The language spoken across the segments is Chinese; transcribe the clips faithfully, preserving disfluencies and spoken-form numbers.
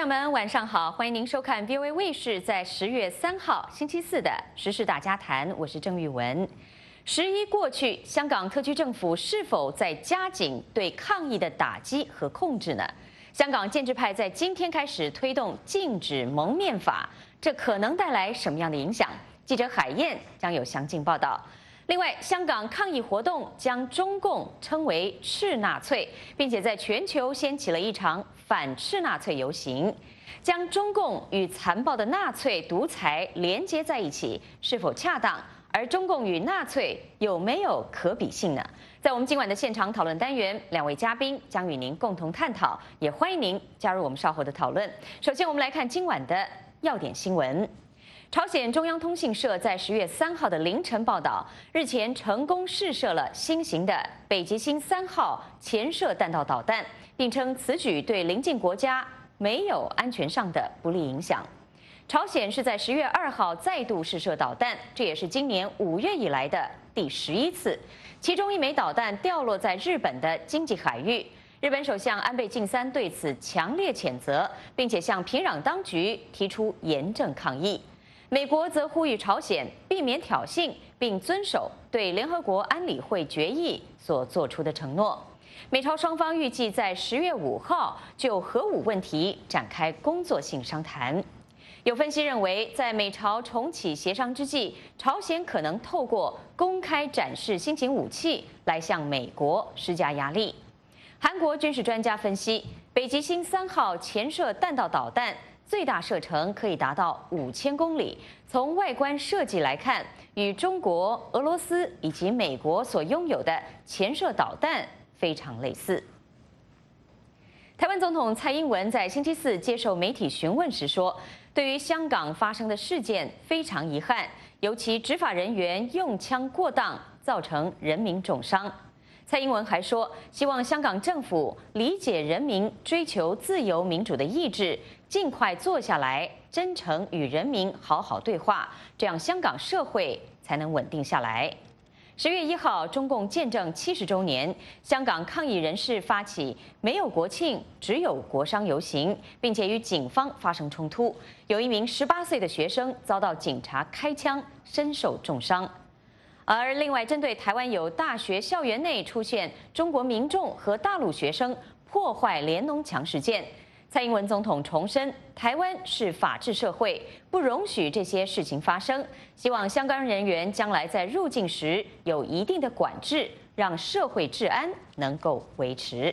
们晚上好，欢迎您收看 V O A 卫视在十月三号星期四的时事大家谈，我是郑玉文。十一过去，香港特区政府是否在加紧对抗议的打击和控制呢？香港建制派在今天开始推动禁止蒙面法，这可能带来什么样的影响？记者海燕将有详尽报道。另外，香港抗议活动将中共称为“赤纳粹”，并且在全球掀起了一场反赤纳粹游行。将中共与残暴的纳粹独裁连接在一起，是否恰当？而中共与纳粹有没有可比性呢？在我们今晚的现场讨论单元，两位嘉宾将与您共同探讨，也欢迎您加入我们稍后的讨论。首先，我们来看今晚的要点新闻。朝鲜中央通信社在十月三号的凌晨报道，日前成功试射了新型的北极星三号潜射弹道导弹，并称此举对邻近国家没有安全上的不利影响。朝鲜是在十月二号再度试射导弹，这也是今年五月以来的第十一次。其中一枚导弹掉落在日本的经济海域，日本首相安倍晋三对此强烈谴责，并且向平壤当局提出严正抗议。美国则呼吁朝鲜避免挑衅，并遵守对联合国安理会决议所做出的承诺。美朝双方预计在十月五号就核武问题展开工作性商谈。有分析认为，在美朝重启协商之际，朝鲜可能透过公开展示新型武器来向美国施加压力。韩国军事专家分析，北极星三号潜射弹道导弹最大射程可以达到五千公里，从外观设计来看，与中国、俄罗斯以及美国所拥有的潜射导弹非常类似。台湾总统蔡英文在星期四接受媒体询问时说，对于香港发生的事件非常遗憾，尤其执法人员用枪过当，造成人民重伤。蔡英文还说，希望香港政府理解人民追求自由民主的意志，尽快坐下来，真诚与人民好好对话，这样香港社会才能稳定下来。十月一号，中共建政七十周年，香港抗议人士发起没有国庆，只有国殇游行，并且与警方发生冲突，有一名十八岁的学生遭到警察开枪，身受重伤。而另外，针对台湾有大学校园内出现中国民众和大陆学生破坏联农墙事件，蔡英文总统重申，台湾是法治社会，不容许这些事情发生。希望相关人员将来在入境时有一定的管制，让社会治安能够维持。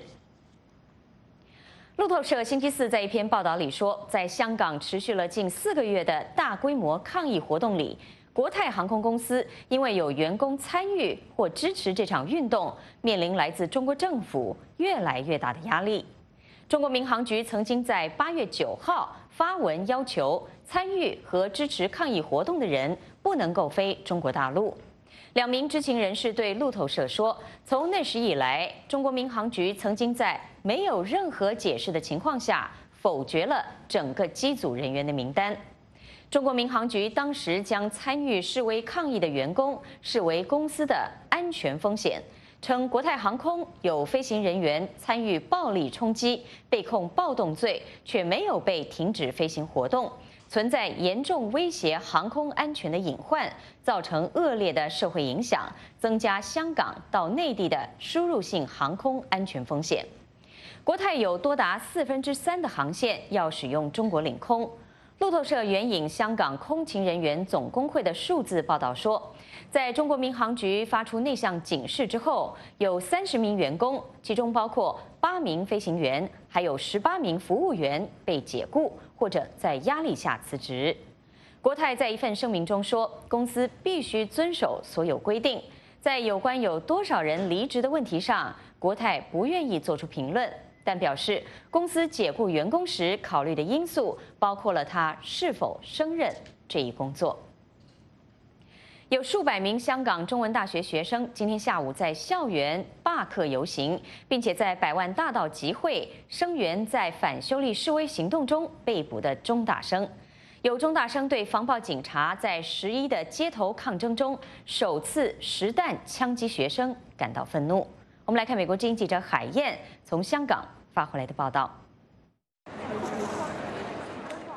路透社星期四在一篇报道里说，在香港持续了近四个月的大规模抗议活动里，国泰航空公司因为有员工参与或支持这场运动，面临来自中国政府越来越大的压力。中国民航局曾经在八月九号发文要求参与和支持抗议活动的人不能够飞中国大陆。两名知情人士对路透社说，从那时以来，中国民航局曾经在没有任何解释的情况下否决了整个机组人员的名单。中国民航局当时将参与示威抗议的员工视为公司的安全风险，称国泰航空有飞行人员参与暴力冲击，被控暴动罪，却没有被停止飞行活动，存在严重威胁航空安全的隐患，造成恶劣的社会影响，增加香港到内地的输入性航空安全风险。国泰有多达四分之三的航线要使用中国领空。路透社援引香港空勤人员总工会的数字报道说，在中国民航局发出内项警示之后，有三十名员工，其中包括八名飞行员，还有十八名服务员被解雇或者在压力下辞职。国泰在一份声明中说，公司必须遵守所有规定。在有关有多少人离职的问题上，国泰不愿意做出评论。但表示，公司解雇员工时考虑的因素包括了他是否胜任这一工作。有数百名香港中文大学学生今天下午在校园罢课游行，并且在百万大道集会声援在反修例示威行动中被捕的中大生。有中大生对防暴警察在十一的街头抗争中首次实弹枪击学生感到愤怒。我们来看美国之音记者海燕从香港发回来的报道。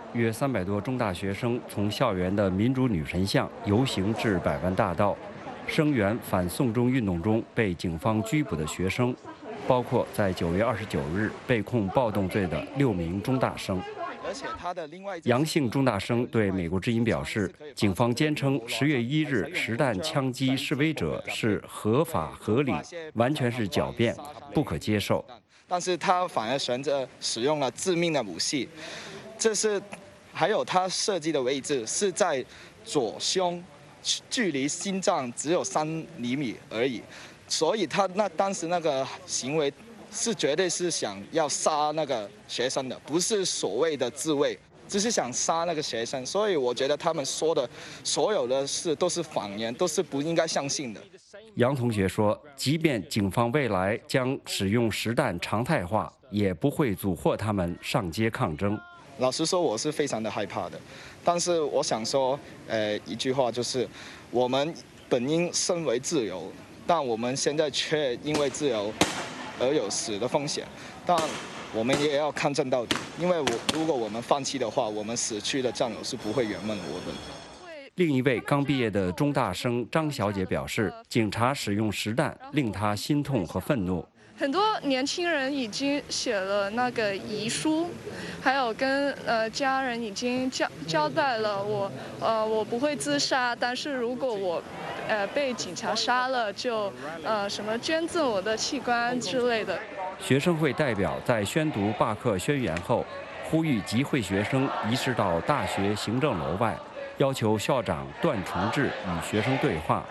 约三百多中大学生从校园的民主女神像游行至百万大道，声援反送中运动中被警方拘捕的学生，包括在九月二十九日被控暴动罪的六名中大生。 而且他的另外杨姓中大生对美国之音表示，警方坚称十月一日实弹枪击示威者是合法合理，完全是狡辩，不可接受。 但是他反而选择使用了致命的武器，这是还有他设计的位置是在左胸，距离心脏只有三厘米而已，所以他那当时那个行为是绝对是想要杀那个学生的，不是所谓的自卫，只是想杀那个学生。所以我觉得他们说的所有的事都是谎言，都是不应该相信的。 杨同学说，即便警方未来将使用实弹常态化，也不会阻获他们上街抗争。 老实说，我是非常的害怕的，但是我想说，呃，一句话就是，我们本应身为自由，但我们现在却因为自由而有死的风险，但我们也要抗争到底，因为我如果我们放弃的话，我们死去的战友是不会原谅我们。 另一位刚毕业的中大生张小姐表示，警察使用实弹令她心痛和愤怒。 很多年轻人已经写了那个遗书，还有跟呃家人已经交交代了我呃我不会自杀，但是如果我呃被警察杀了，就呃什么捐赠我的器官之类的。 学生会代表在宣读罢课宣言后，呼吁集会学生移师到大学行政楼外，要求校长段崇智与学生对话，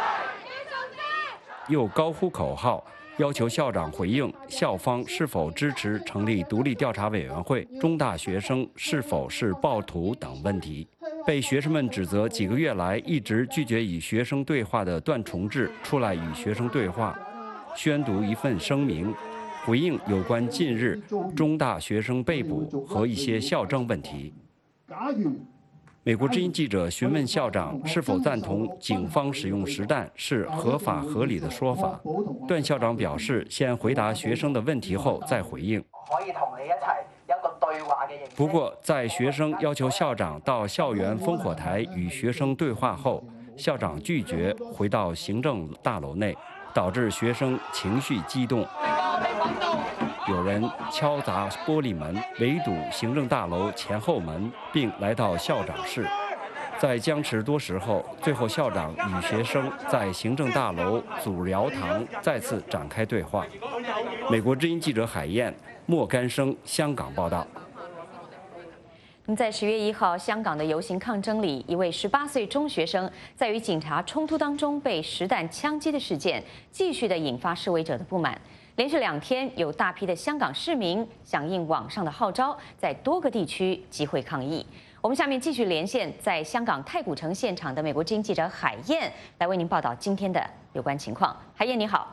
又高呼口号，要求校长回应校方是否支持成立独立调查委员会、中大学生是否是暴徒等问题。被学生们指责几个月来一直拒绝与学生对话的段崇智出来与学生对话，宣读一份声明，回应有关近日中大学生被捕和一些校政问题。美国之音记者询问校长是否赞同警方使用实弹是合法合理的说法，段校长表示，先回答学生的问题后再回应。 可以同你一齊有一個對話嘅形式。 不過，在學生要求校長到校園烽火台與學生對話後，校長拒絕回到行政大樓內，導致學生情緒激動。有人敲砸玻璃門，圍堵行政大樓前後門，並來到校長室。在僵持多時後，最後校長與學生在行政大樓祖寮堂再次展開對話。美國之音記者海燕、莫干生香港報道。 那么，在十月一号香港的游行抗争里，一位十八岁中学生在与警察冲突当中被实弹枪击的事件，继续的引发示威者的不满。连续两天，有大批的香港市民响应网上的号召，在多个地区集会抗议。我们下面继续连线在香港太古城现场的美国之音记者海燕，来为您报道今天的有关情况。海燕，你好。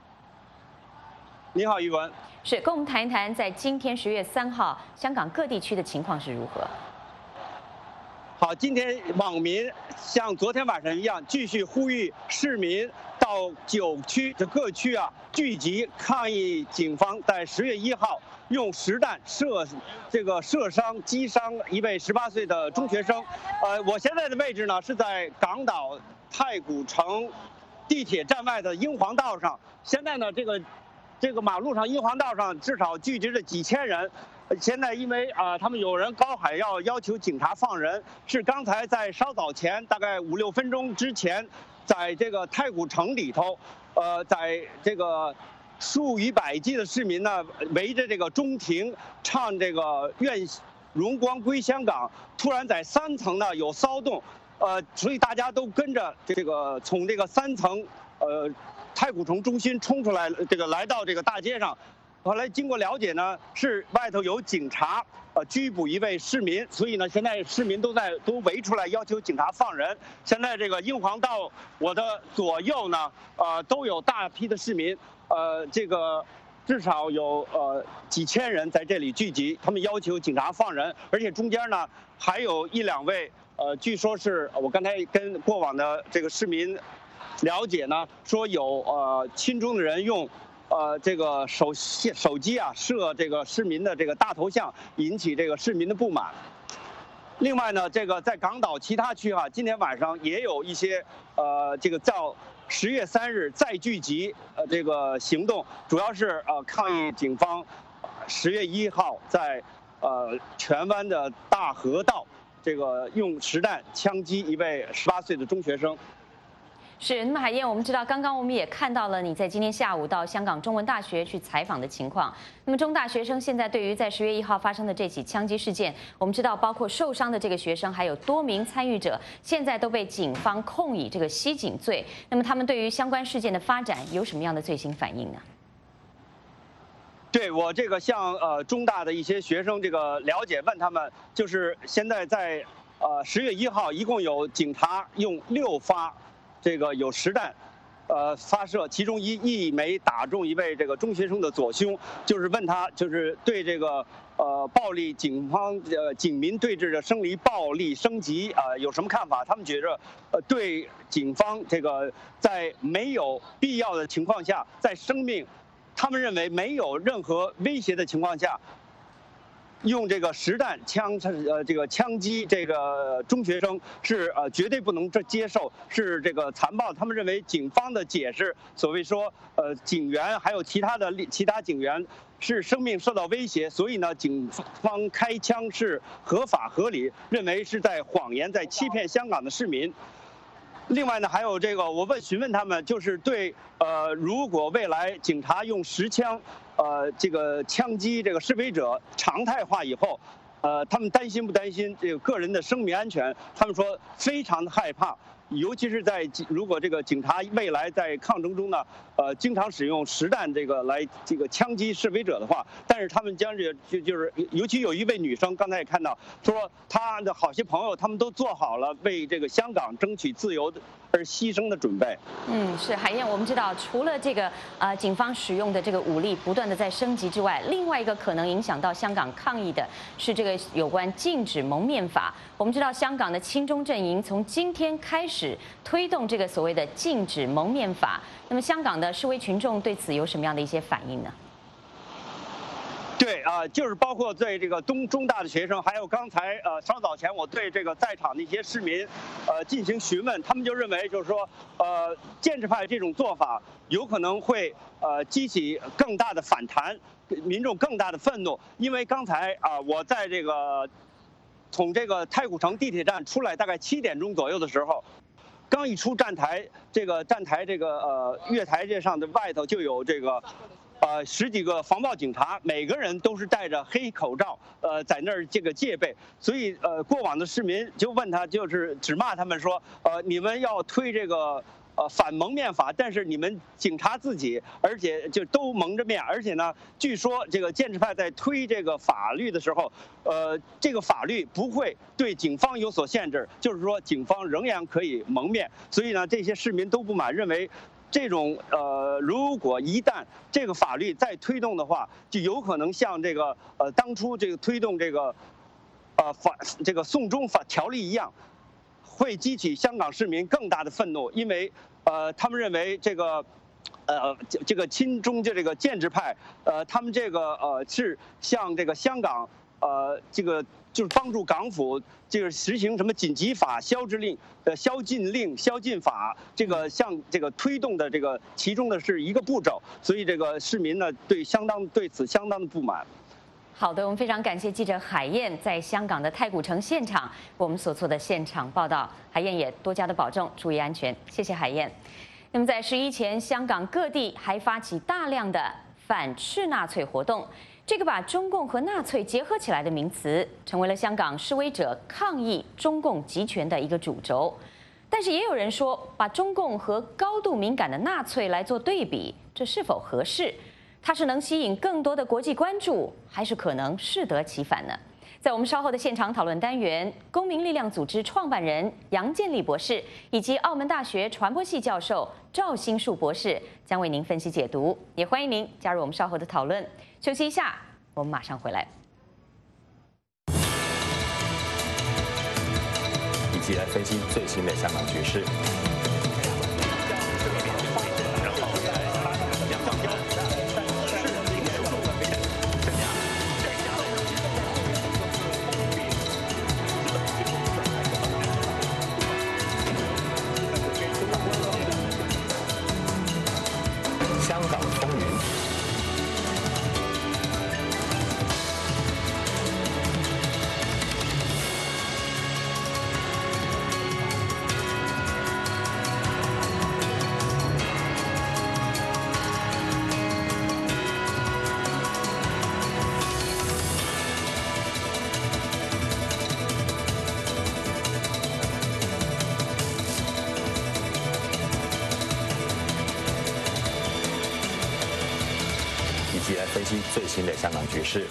你好，玉文。 是，跟我们谈一谈，在今天十月三号，香港各地区的情况是如何？ 好，今天网民像昨天晚上一样，继续呼吁市民到九区这各区啊聚集抗议警方在十月一号用实弹射这个射伤击伤一位十八岁的中学生。呃，我现在的位置呢是在港岛太古城地铁站外的英皇道上。现在呢，这个这个马路上英皇道上至少聚集着几千人。现在因为啊、呃，他们有人高喊要要求警察放人，是刚才在稍早前，大概五六分钟之前，在这个太古城里头，呃，在这个数以百计的市民呢，围着这个中庭唱这个《愿荣光归香港》，突然在三层呢有骚动，呃，所以大家都跟着这个从这个三层呃太古城中心冲出来，这个来到这个大街上。后来经过了解呢，是外头有警察呃拘捕一位市民，所以呢，现在市民都在都围出来要求警察放人。现在这个英皇道我的左右呢，呃，都有大批的市民，呃，这个至少有呃几千人在这里聚集，他们要求警察放人，而且中间呢还有一两位，呃，据说是我刚才跟过往的这个市民了解呢，说有呃亲中的人用。呃，这个手手机啊，射这个市民的这个大头像，引起这个市民的不满。 另外呢，这个在港岛其他区哈、啊，今天晚上也有一些呃，这个到十月三日再聚集呃这个行动，主要是呃抗议警方十月一号在呃荃湾的大河道这个用实弹枪击一位十八岁的中学生。 是，那么海燕，我们知道，刚刚我们也看到了你在今天下午到香港中文大学去采访的情况。那么中大学生现在对于在十月一号发生的这起枪击事件，我们知道包括受伤的这个学生，还有多名参与者，现在都被警方控以这个袭警罪。那么他们对于相关事件的发展有什么样的最新反应呢？ 对我这个向呃中大的一些学生这个了解，问他们就是现在在呃十月一号一共有警察用六发。这个有实弹，呃，发射，其中一一枚打中一位这个中学生的左胸，就是问他，就是对这个呃暴力警方呃警民对峙的生理暴力升级啊、呃、有什么看法？他们觉着，呃，对警方这个在没有必要的情况下，在生命，他们认为没有任何威胁的情况下。用这个实弹枪呃这个枪击这个中学生是呃绝对不能接受，是这个残暴。他们认为警方的解释，所谓说呃警员还有其他的其他警员是生命受到威胁，所以呢警方开枪是合法合理，认为是在谎言，在欺骗香港的市民。另外呢，还有这个，我问询问他们，就是对呃，如果未来警察用实枪，呃，这个枪击这个示威者常态化以后，呃，他们担心不担心这个个人的生命安全？他们说非常的害怕。尤其是在如果这个警察未来在抗争中呢，呃，经常使用实弹这个来这个枪击示威者的话，但是他们将这就就是尤其有一位女生，刚才也看到说她的好些朋友他们都做好了为这个香港争取自由而牺牲的准备。 嗯，是海燕，我们知道除了这个呃警方使用的这个武力不断的在升级之外，另外一个可能影响到香港抗议的是这个有关禁止蒙面法。我们知道香港的亲中阵营从今天开始推动这个所谓的禁止蒙面法，那么香港的示威群众对此有什么样的一些反应呢？ 对啊、呃，就是包括对这个东中大的学生，还有刚才呃稍早前我对这个在场的一些市民，呃进行询问，他们就认为就是说，呃建制派这种做法有可能会呃激起更大的反弹，民众更大的愤怒，因为刚才啊、呃、我在这个从这个太古城地铁站出来，大概七点钟左右的时候。刚一出站台，这个站台这个呃月台这上的外头就有这个，呃十几个防暴警察，每个人都是戴着黑口罩，呃在那儿这个戒备。所以呃过往的市民就问他，就是只骂他们说，呃你们要推这个。呃，反蒙面法，但是你们警察自己，而且就都蒙着面，而且呢，据说这个建制派在推这个法律的时候，呃，这个法律不会对警方有所限制，就是说警方仍然可以蒙面，所以呢，这些市民都不满，认为这种呃，如果一旦这个法律再推动的话，就有可能像这个呃当初这个推动这个呃法这个送中法条例一样。会激起香港市民更大的愤怒，因为，呃，他们认为这个，呃，这个亲中就这个建制派，呃，他们这个呃是向这个香港，呃，这个就是帮助港府这个实行什么紧急法、消制令、呃宵禁令、宵禁法，这个向这个推动的这个其中的是一个步骤，所以这个市民呢对相当对此相当的不满。 好的，我们非常感谢记者海燕在香港的太古城现场为我们所做的现场报道。海燕也多加的保重，注意安全，谢谢海燕。那么在十一前，香港各地还发起大量的反斥纳粹活动，这个把中共和纳粹结合起来的名词，成为了香港示威者抗议中共集权的一个主轴。但是也有人说，把中共和高度敏感的纳粹来做对比，这是否合适？它是能吸引更多的国际关注，还是可能适得其反呢？在我们稍后的现场讨论单元，公民力量组织创办人杨建立博士以及澳门大学传播系教授赵新树博士将为您分析解读，也欢迎您加入我们稍后的讨论。休息一下，我们马上回来。 一起来分析最新的香港局势。 分析最新的香港局势。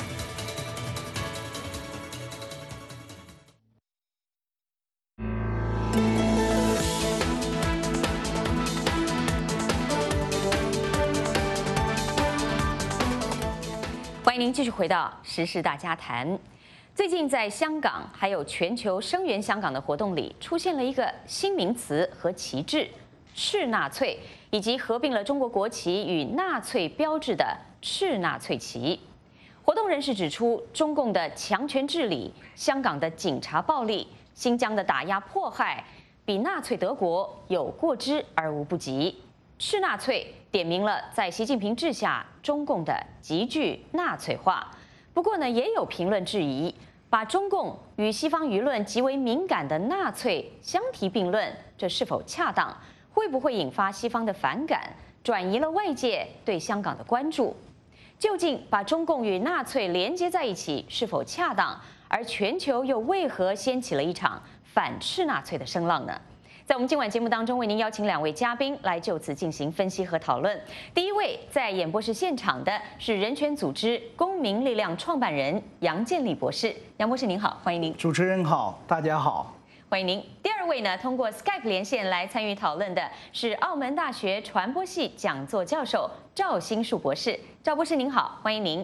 欢迎您继续回到时事大家谈。最近在香港还有全球声援香港的活动里，出现了一个新名词和旗帜——赤纳粹，以及合并了中国国旗与纳粹标志的赤纳粹旗。活动人士指出，中共的强权治理、香港的警察暴力、新疆的打压迫害，比纳粹德国有过之而无不及。赤纳粹点明了在习近平治下中共的急剧纳粹化。不过呢，也有评论质疑，把中共与西方舆论极为敏感的纳粹相提并论，这是否恰当？会不会引发西方的反感，转移了外界对香港的关注？究竟把中共与纳粹连接在一起是否恰当？而全球又为何掀起了一场反赤纳粹的声浪呢？在我们今晚节目当中，为您邀请两位嘉宾来就此进行分析和讨论。第一位在演播室现场的是人权组织公民力量创办人杨建立博士。杨博士您好，欢迎您。 主持人好，大家好， 欢迎您。第二位呢，通过 Skype 连线来参与讨论的是澳门大学传播系讲座教授赵新树博士。赵博士您好，欢迎您。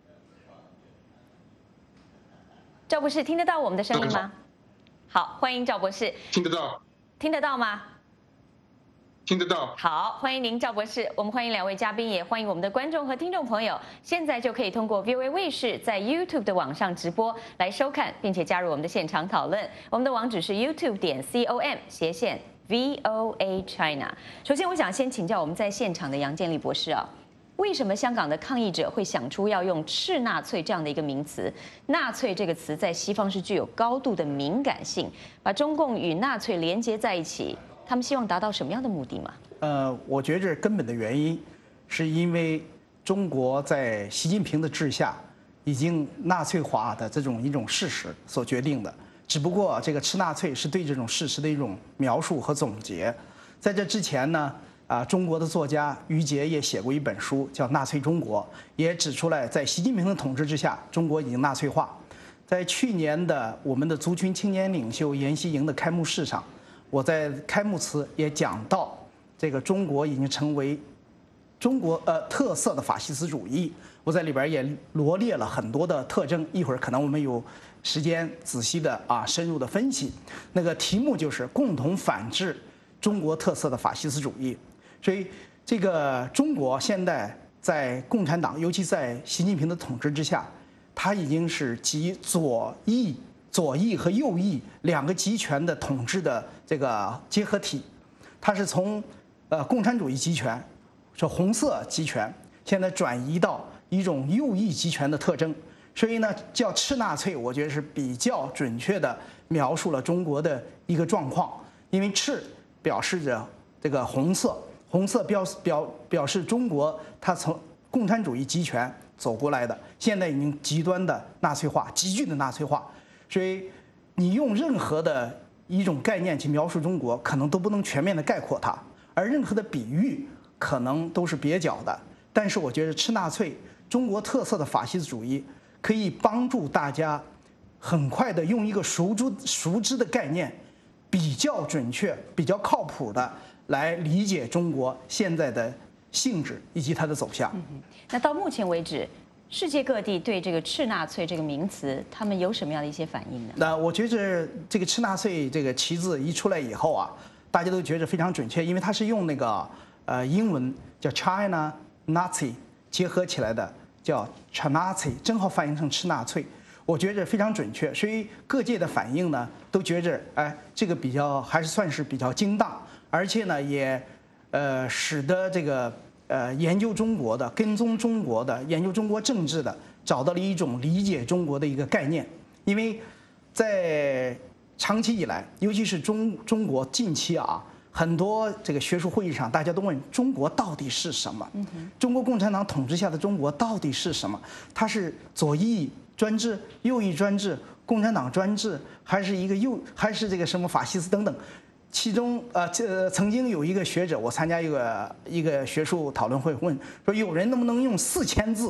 赵博士听得到我们的声音吗？好，欢迎赵博士。 听得到。 听得到吗？ 听得到。 好，欢迎您，赵博士。我们欢迎两位嘉宾，也欢迎我们的观众和听众朋友。现在就可以通过 V O A 卫视在 YouTube 的网上直播来收看，并且加入我们的现场讨论。我们的网址是 YouTube 点 com 斜线 V O A China。首先，我想先请教我们在现场的杨建立博士啊。为什么香港的抗议者会想出要用赤纳粹这样的一个名词？纳粹这个词在西方是具有高度的敏感性，把中共与纳粹连接在一起，他们希望达到什么样的目的吗？ 呃，我觉着根本的原因，是因为中国在习近平的治下已经纳粹化的这种一种事实所决定的。只不过这个赤纳粹是对这种事实的一种描述和总结。在这之前呢？啊，中国的作家于杰也写过一本书，叫《纳粹中国》，也指出来，在习近平的统治之下，中国已经纳粹化。在去年的我们的族群青年领袖研习营的开幕式上，我在开幕词也讲到，这个中国已经成为中国呃特色的法西斯主义。我在里边也罗列了很多的特征，一会儿可能我们有时间仔细的啊深入的分析。那个题目就是共同反制中国特色的法西斯主义。所以，这个中国现在在共产党，尤其在习近平的统治之下，它已经是集左翼、左翼和右翼两个集权的统治的这个结合体。它是从呃共产主义集权，说红色集权，现在转移到一种右翼集权的特征。所以呢，叫赤纳粹，我觉得是比较准确的描述了中国的一个状况，因为赤表示着这个红色。红色表表表示中国，它从共产主义集权走过来的，现在已经极端的纳粹化，急剧的纳粹化。所以，你用任何的一种概念去描述中国，可能都不能全面的概括它，而任何的比喻可能都是蹩脚的。但是，我觉得赤纳粹中国特色的法西斯主义，可以帮助大家很快的用一个熟知熟知的概念，比较准确、比较靠谱的。来理解中国现在的性质以及它的走向。 嗯、那到目前为止，世界各地对这个赤纳粹这个名词，他们有什么样的一些反应呢？ 那我觉着这个赤纳粹这个旗帜一出来以后啊，大家都觉着非常准确，因为它是用那个呃英文叫 China Nazi 结合起来的，叫 Chinazi， 正好翻译成赤纳粹。我觉着非常准确，所以各界的反应呢，都觉着哎，这个比较还是算是比较精当。而且呢，也，呃，使得这个呃研究中国的、跟踪中国的、研究中国政治的，找到了一种理解中国的一个概念。因为，在长期以来，尤其是中中国近期啊，很多这个学术会议上，大家都问中国到底是什么？中国共产党统治下的中国到底是什么？它是左翼专制、右翼专制、共产党专制，还是一个右，还是这个什么法西斯等等？其中，呃，这曾经有一个学者，我参加一个一个学术讨论会，问说，有人能不能用四千字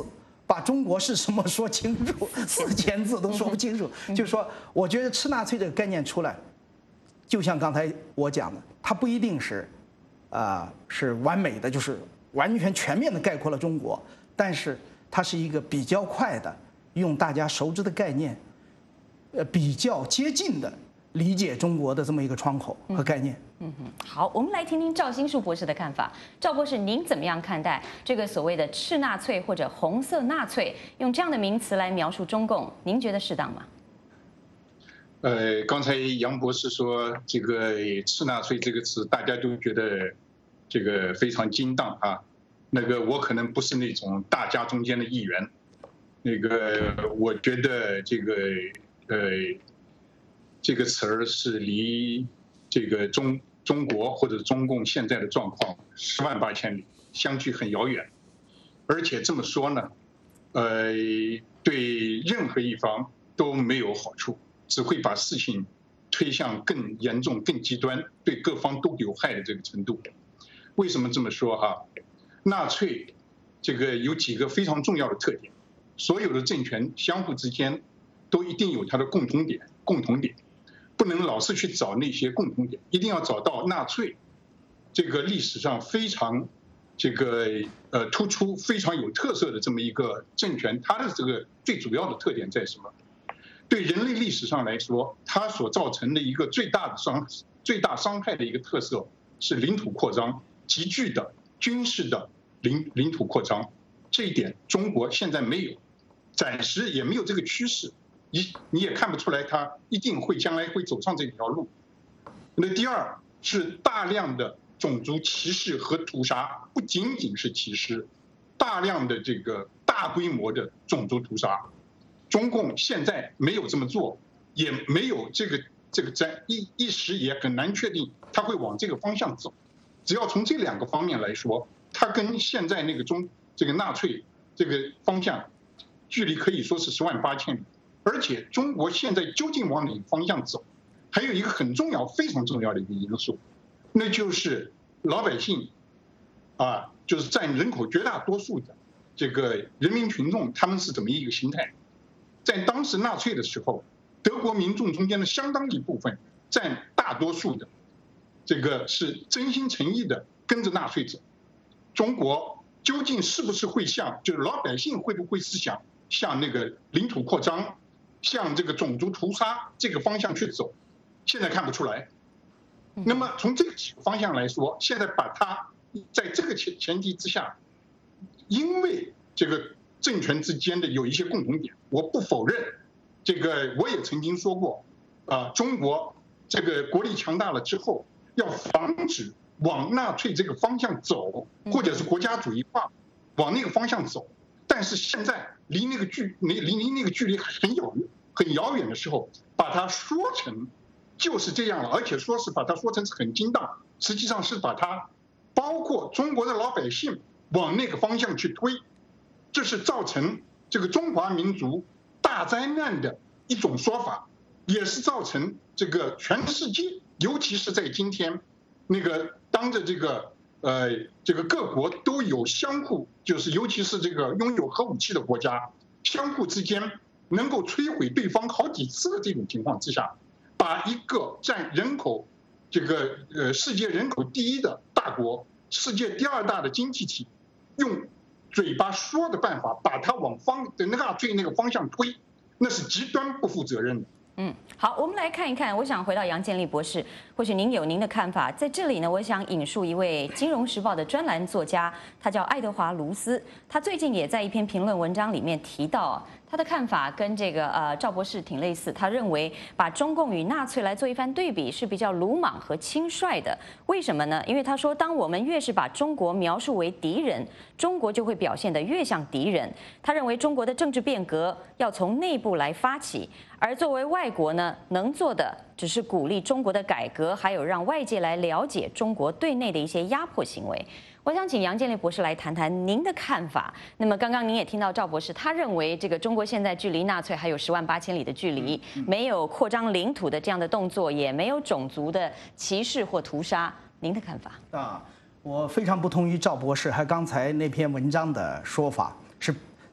把中国是什么说清楚，四千字都说不清楚。就是说，我觉得吃纳粹这个概念出来，就像刚才我讲的，它不一定是，啊、呃，是完美的，就是完全全面的概括了中国，但是它是一个比较快的，用大家熟知的概念，呃，比较接近的理解中国的这么一个窗口和概念。 嗯哼，好，我们来听听赵新树博士的看法。赵博士，您怎么样看待这个所谓的赤纳粹或者红色纳粹，用这样的名词来描述中共，您觉得适当吗？ 呃，刚才杨博士说这个赤纳粹这个词，大家都觉得这个非常精当啊。那个我可能不是那种大家中间的一员，那个我觉得这个呃这个词儿是离这个中中国或者中共现在的状况十万八千里，相距很遥远。而且这么说呢，呃，对任何一方都没有好处，只会把事情推向更严重、更极端，对各方都有害的这个程度。为什么这么说哈？纳粹这个有几个非常重要的特点，所有的政权相互之间都一定有它的共同点，共同点。不能老是去找那些共同点，一定要找到纳粹这个历史上非常这个呃突出、非常有特色的这么一个政权，它的这个最主要的特点在什么？对人类历史上来说，它所造成的一个最大的伤、最大伤害的一个特色是领土扩张，急剧的军事的领领土扩张。这一点中国现在没有，暂时也没有这个趋势。你你也看不出来，他一定会将来会走上这条路。那第二是大量的种族歧视和屠杀，不仅仅是歧视，大量的这个大规模的种族屠杀。中共现在没有这么做，也没有这个这个在一一时也很难确定他会往这个方向走。只要从这两个方面来说，他跟现在那个中这个纳粹这个方向距离可以说是十万八千里。而且中国现在究竟往哪个方向走，还有一个很重要、非常重要的一个因素，那就是老百姓，啊，就是占人口绝大多数的这个人民群众，他们是怎么一个心态？在当时纳粹的时候，德国民众中间的相当一部分占大多数的，这个是真心诚意的跟着纳粹走。中国究竟是不是会向，就是老百姓会不会是想向那个领土扩张？向这个种族屠杀这个方向去走，现在看不出来。那么从这个几个方向来说，现在把它在这个前前提之下，因为这个政权之间的有一些共同点，我不否认。这个我也曾经说过，啊，中国这个国力强大了之后，要防止往纳粹这个方向走，或者是国家主义化往那个方向走。但是现在离那个距离离离那个距离很遥很遥远的时候，把它说成就是这样了，而且说是把它说成是很精当，实际上是把它包括中国的老百姓往那个方向去推，这是造成这个中华民族大灾难的一种说法，也是造成这个全世界，尤其是在今天那个当着这个。呃，这个各国都有相互，就是尤其是这个拥有核武器的国家，相互之间能够摧毁对方好几次的这种情况之下，把一个占人口这个呃世界人口第一的大国，世界第二大的经济体，用嘴巴说的办法把它往方的纳粹那个方向推，那是极端不负责任的。 嗯，好，我们来看一看。我想回到杨建立博士，或许您有您的看法。在这里呢，我想引述一位《金融时报》的专栏作家，他叫爱德华·卢斯。他最近也在一篇评论文章里面提到，他的看法跟这个呃赵博士挺类似。他认为把中共与纳粹来做一番对比是比较鲁莽和轻率的。为什么呢？因为他说，当我们越是把中国描述为敌人，中国就会表现得越像敌人。他认为中国的政治变革要从内部来发起。而作为外国呢，能做的只是鼓励中国的改革，还有让外界来了解中国对内的一些压迫行为。我想请杨建立博士来谈谈您的看法。那么刚刚您也听到赵博士，他认为这个中国现在距离纳粹还有十万八千里的距离，没有扩张领土的这样的动作，也没有种族的歧视或屠杀。您的看法？啊， 我非常不同于赵博士还刚才那篇文章的说法，是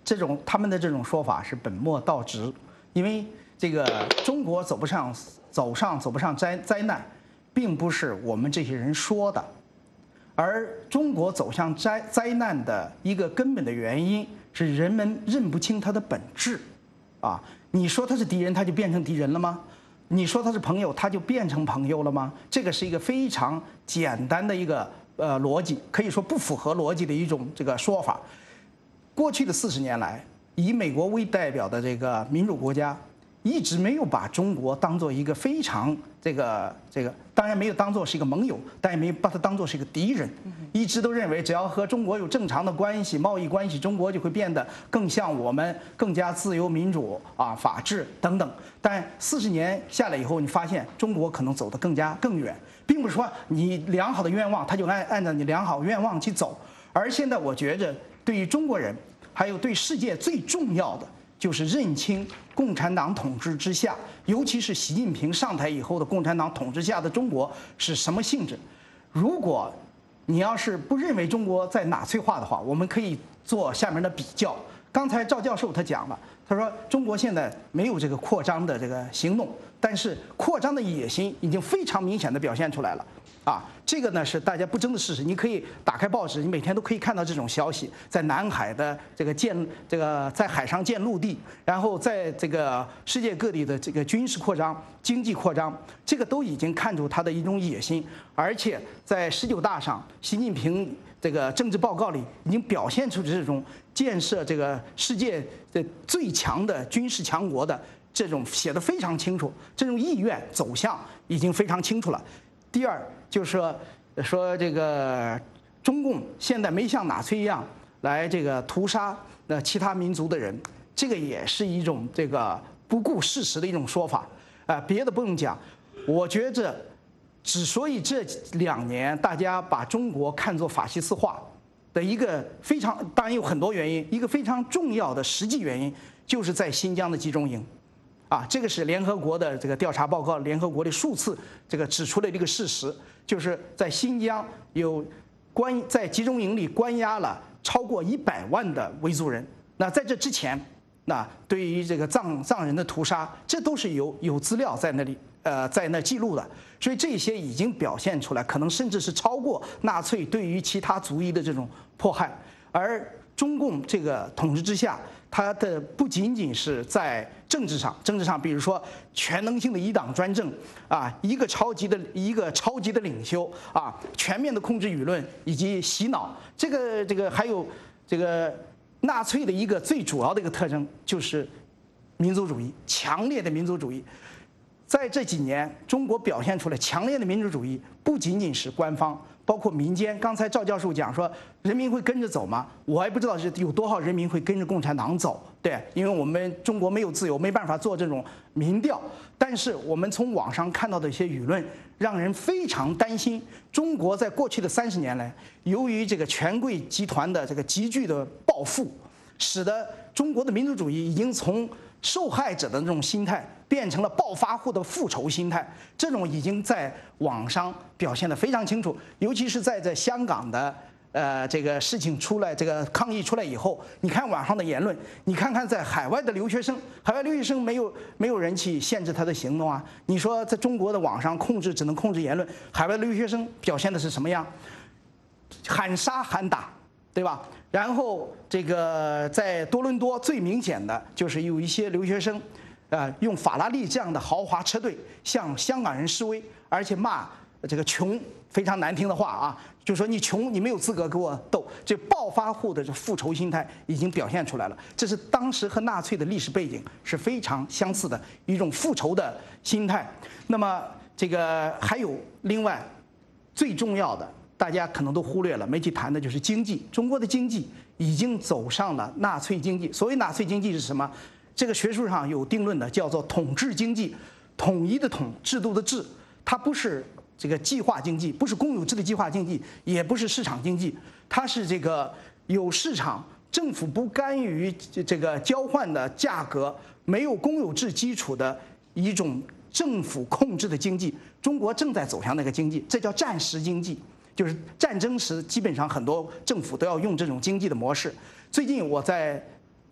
这种他们的这种说法是本末倒置，因为这个中国走不上走上走不上灾灾难，并不是我们这些人说的，而中国走向灾灾难的一个根本的原因是人们认不清它的本质，啊，你说他是敌人，他就变成敌人了吗？你说他是朋友，他就变成朋友了吗？这个是一个非常简单的一个呃逻辑，可以说不符合逻辑的一种这个说法。过去的四十年来，以美国为代表的这个民主国家，一直没有把中国当做一个非常这个这个，当然没有当做是一个盟友，但也没有把它当做是一个敌人，一直都认为只要和中国有正常的关系、贸易关系，中国就会变得更像我们，更加自由民主啊、法治等等。但四十年下来以后，你发现中国可能走得更加更远，并不是说你良好的愿望，他就按按照你良好愿望去走。而现在我觉着，对于中国人，还有对世界最重要的，就是认清共产党统治之下，尤其是习近平上台以后的共产党统治下的中国是什么性质。如果你要是不认为中国在纳粹化的话，我们可以做下面的比较。刚才赵教授他讲了，他说中国现在没有这个扩张的这个行动，但是扩张的野心已经非常明显的表现出来了。啊，这个呢是大家不争的事实。你可以打开报纸，你每天都可以看到这种消息，在南海的这个建这个在海上建陆地，然后在这个世界各地的这个军事扩张、经济扩张，这个都已经看出他的一种野心。而且在十九大上，习近平这个政治报告里已经表现出这种建设这个世界的最强的军事强国的这种写得非常清楚，这种意愿走向已经非常清楚了。第二就是说，说这个中共现在没像纳粹一样来这个屠杀呃其他民族的人，这个也是一种这个不顾事实的一种说法。啊、呃，别的不用讲，我觉着，之所以这两年大家把中国看作法西斯化的一个非常，当然有很多原因，一个非常重要的实际原因，就是在新疆的集中营。啊，这个是联合国的这个调查报告，联合国的数次这个指出了这个事实，就是在新疆有关在集中营里关押了超过一百万的维族人。那在这之前，那对于这个藏藏人的屠杀，这都是有有资料在那里呃在那记录的，所以这些已经表现出来，可能甚至是超过纳粹对于其他族裔的这种迫害。而中共这个统治之下，它的不仅仅是在政治上，政治上，比如说全能性的一党专政啊，一个超级的一个超级的领袖啊，全面的控制舆论以及洗脑，这个这个还有这个纳粹的一个最主要的一个特征就是民族主义，强烈的民族主义。在这几年，中国表现出来强烈的民主主义，不仅仅是官方，包括民间。刚才赵教授讲说，人民会跟着走吗？我还不知道是有多少人民会跟着共产党走。对，因为我们中国没有自由，没办法做这种民调。但是我们从网上看到的一些舆论，让人非常担心。中国在过去的三十年来，由于这个权贵集团的这个急剧的暴富，使得中国的民主主义已经从受害者的那种心态变成了暴发户的复仇心态，这种已经在网上表现得非常清楚。尤其是在这香港的呃这个事情出来，这个抗议出来以后，你看网上的言论，你看看在海外的留学生，海外留学生没有没有人去限制他的行动啊。你说在中国的网上控制只能控制言论，海外留学生表现的是什么样？喊杀喊打，对吧？然后这个在多伦多最明显的就是有一些留学生，呃，用法拉利这样的豪华车队向香港人示威，而且骂这个穷非常难听的话啊，就说你穷，你没有资格跟我斗。这暴发户的这复仇心态已经表现出来了，这是当时和纳粹的历史背景是非常相似的一种复仇的心态。那么这个还有另外最重要的，大家可能都忽略了，没去谈的就是经济。中国的经济已经走上了纳粹经济。所谓纳粹经济是什么？这个学术上有定论的，叫做统治经济，统一的统，制度的制。它不是这个计划经济，不是公有制的计划经济，也不是市场经济，它是这个有市场，政府不干预这个交换的价格，没有公有制基础的一种政府控制的经济。中国正在走向那个经济，这叫战时经济。就是战争时，基本上很多政府都要用这种经济的模式。最近我在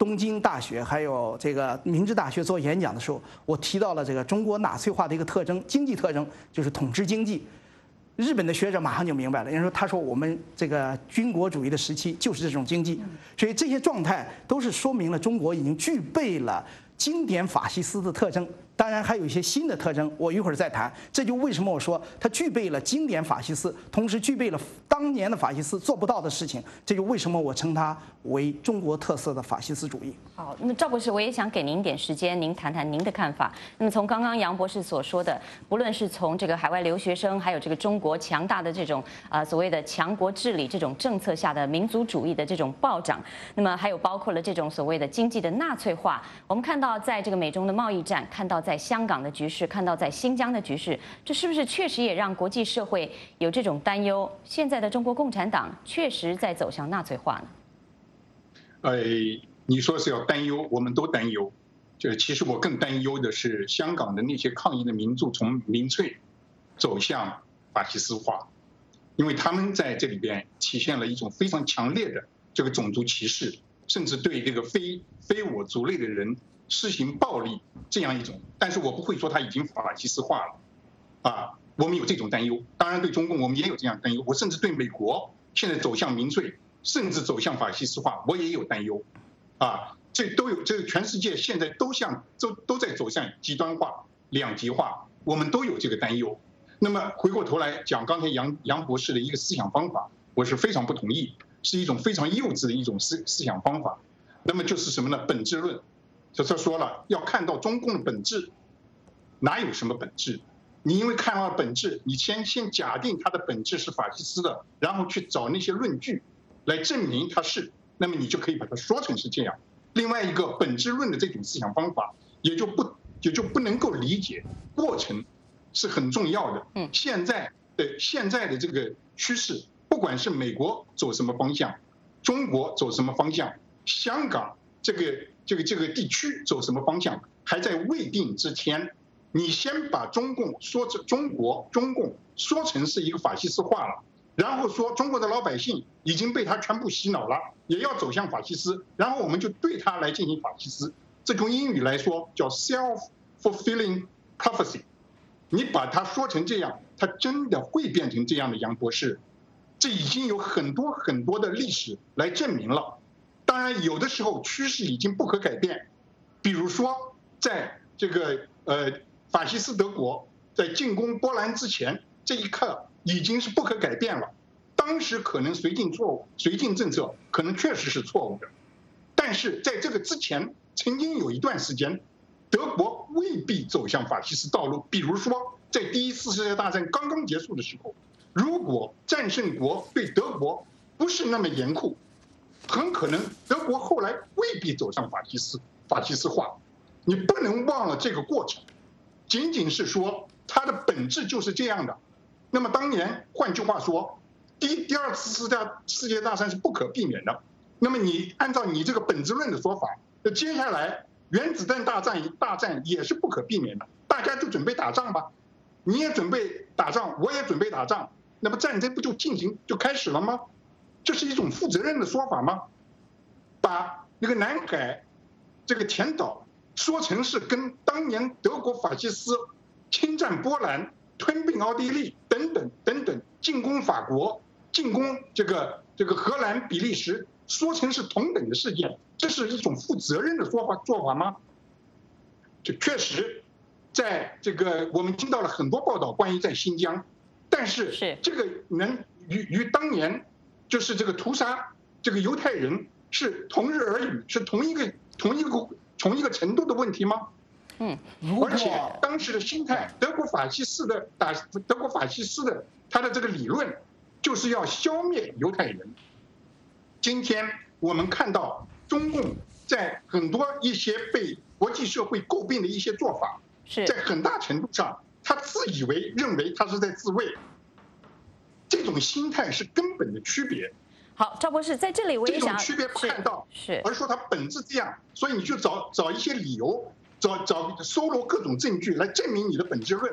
东京大学还有这个明治大学做演讲的时候，我提到了这个中国纳粹化的一个特征，经济特征就是统治经济。日本的学者马上就明白了，人家说他说我们这个军国主义的时期就是这种经济，所以这些状态都是说明了中国已经具备了经典法西斯的特征。当然还有一些新的特征，我一会儿再谈。这就为什么我说它具备了经典法西斯，同时具备了当年的法西斯做不到的事情。这就为什么我称它为中国特色的法西斯主义。 好，那么赵博士，我也想给您一点时间，您谈谈您的看法。那么从刚刚杨博士所说的，不论是从这个海外留学生，还有这个中国强大的这种呃所谓的强国治理这种政策下的民族主义的这种暴涨，那么还有包括了这种所谓的经济的纳粹化，我们看到在这个美中的贸易战，看到在香港的局势，看到在新疆的局势，这是不是确实也让国际社会有这种担忧？现在的中国共产党确实在走向纳粹化呢？ 呃，你说是要担忧，我们都担忧。就其实我更担忧的是香港的那些抗议的民众从民粹走向法西斯化，因为他们在这里边体现了一种非常强烈的这个种族歧视，甚至对这个非非我族类的人施行暴力这样一种。但是我不会说他已经法西斯化了，啊，我们有这种担忧。当然对中共我们也有这样担忧，我甚至对美国现在走向民粹，甚至走向法西斯化，我也有担忧，啊，这都有，这个全世界现在都向都都在走向极端化、两极化，我们都有这个担忧。那么回过头来讲，刚才杨杨博士的一个思想方法，我是非常不同意，是一种非常幼稚的一种思思想方法。那么就是什么呢？本质论。就他说了，要看到中共的本质，哪有什么本质？你因为看到了本质，你先先假定它的本质是法西斯的，然后去找那些论据来证明它是，那么你就可以把它说成是这样。另外一个本质论的这种思想方法，也就不也就不能够理解过程是很重要的。嗯，现在的现在的这个趋势，不管是美国走什么方向，中国走什么方向，香港这个这个这个地区走什么方向，还在未定之前，你先把中共说成中国中共说成是一个法西斯化了，然后说中国的老百姓已经被他全部洗脑了，也要走向法西斯，然后我们就对他来进行法西斯。这从英语来说叫 self-fulfilling prophecy。你把它说成这样，它真的会变成这样的，杨博士？这已经有很多很多的历史来证明了。当然，有的时候趋势已经不可改变，比如说在这个呃法西斯德国在进攻波兰之前，这一刻已经是不可改变了。当时可能绥靖错误，绥靖政策可能确实是错误的，但是在这个之前，曾经有一段时间，德国未必走向法西斯道路。比如说，在第一次世界大战刚刚结束的时候，如果战胜国对德国不是那么严酷，很可能德国后来未必走向法西斯法西斯化。你不能忘了这个过程，仅仅是说它的本质就是这样的。那么当年，换句话说，第第二次世界世界大战是不可避免的。那么你按照你这个本质论的说法，那接下来原子弹大战大战也是不可避免的，大家就准备打仗吧，你也准备打仗，我也准备打仗，那么战争不就进行就开始了吗？这是一种负责任的说法吗？把那个南海这个填岛说成是跟当年德国法西斯侵占波兰、吞并奥地利等等等等，进攻法国、进攻这个这个荷兰、比利时，说成是同等的事件，这是一种负责任的说法做法吗？这确实，在这个我们听到了很多报道关于在新疆，但是这个能与与当年就是这个屠杀这个犹太人是同日而语，是同一个同一个同一个程度的问题吗？ 嗯， 而且当时的心态，德国法西斯的打德国法西斯的他的这个理论，就是要消灭犹太人。今天我们看到中共在很多一些被国际社会诟病的一些做法，在很大程度上，他自以为认为他是在自卫，这种心态是根本的区别。 好，赵博士，在这里我也想这种区别不看到，是而说它本质这样，所以你就找找一些理由，找找搜罗各种证据来证明你的本质论。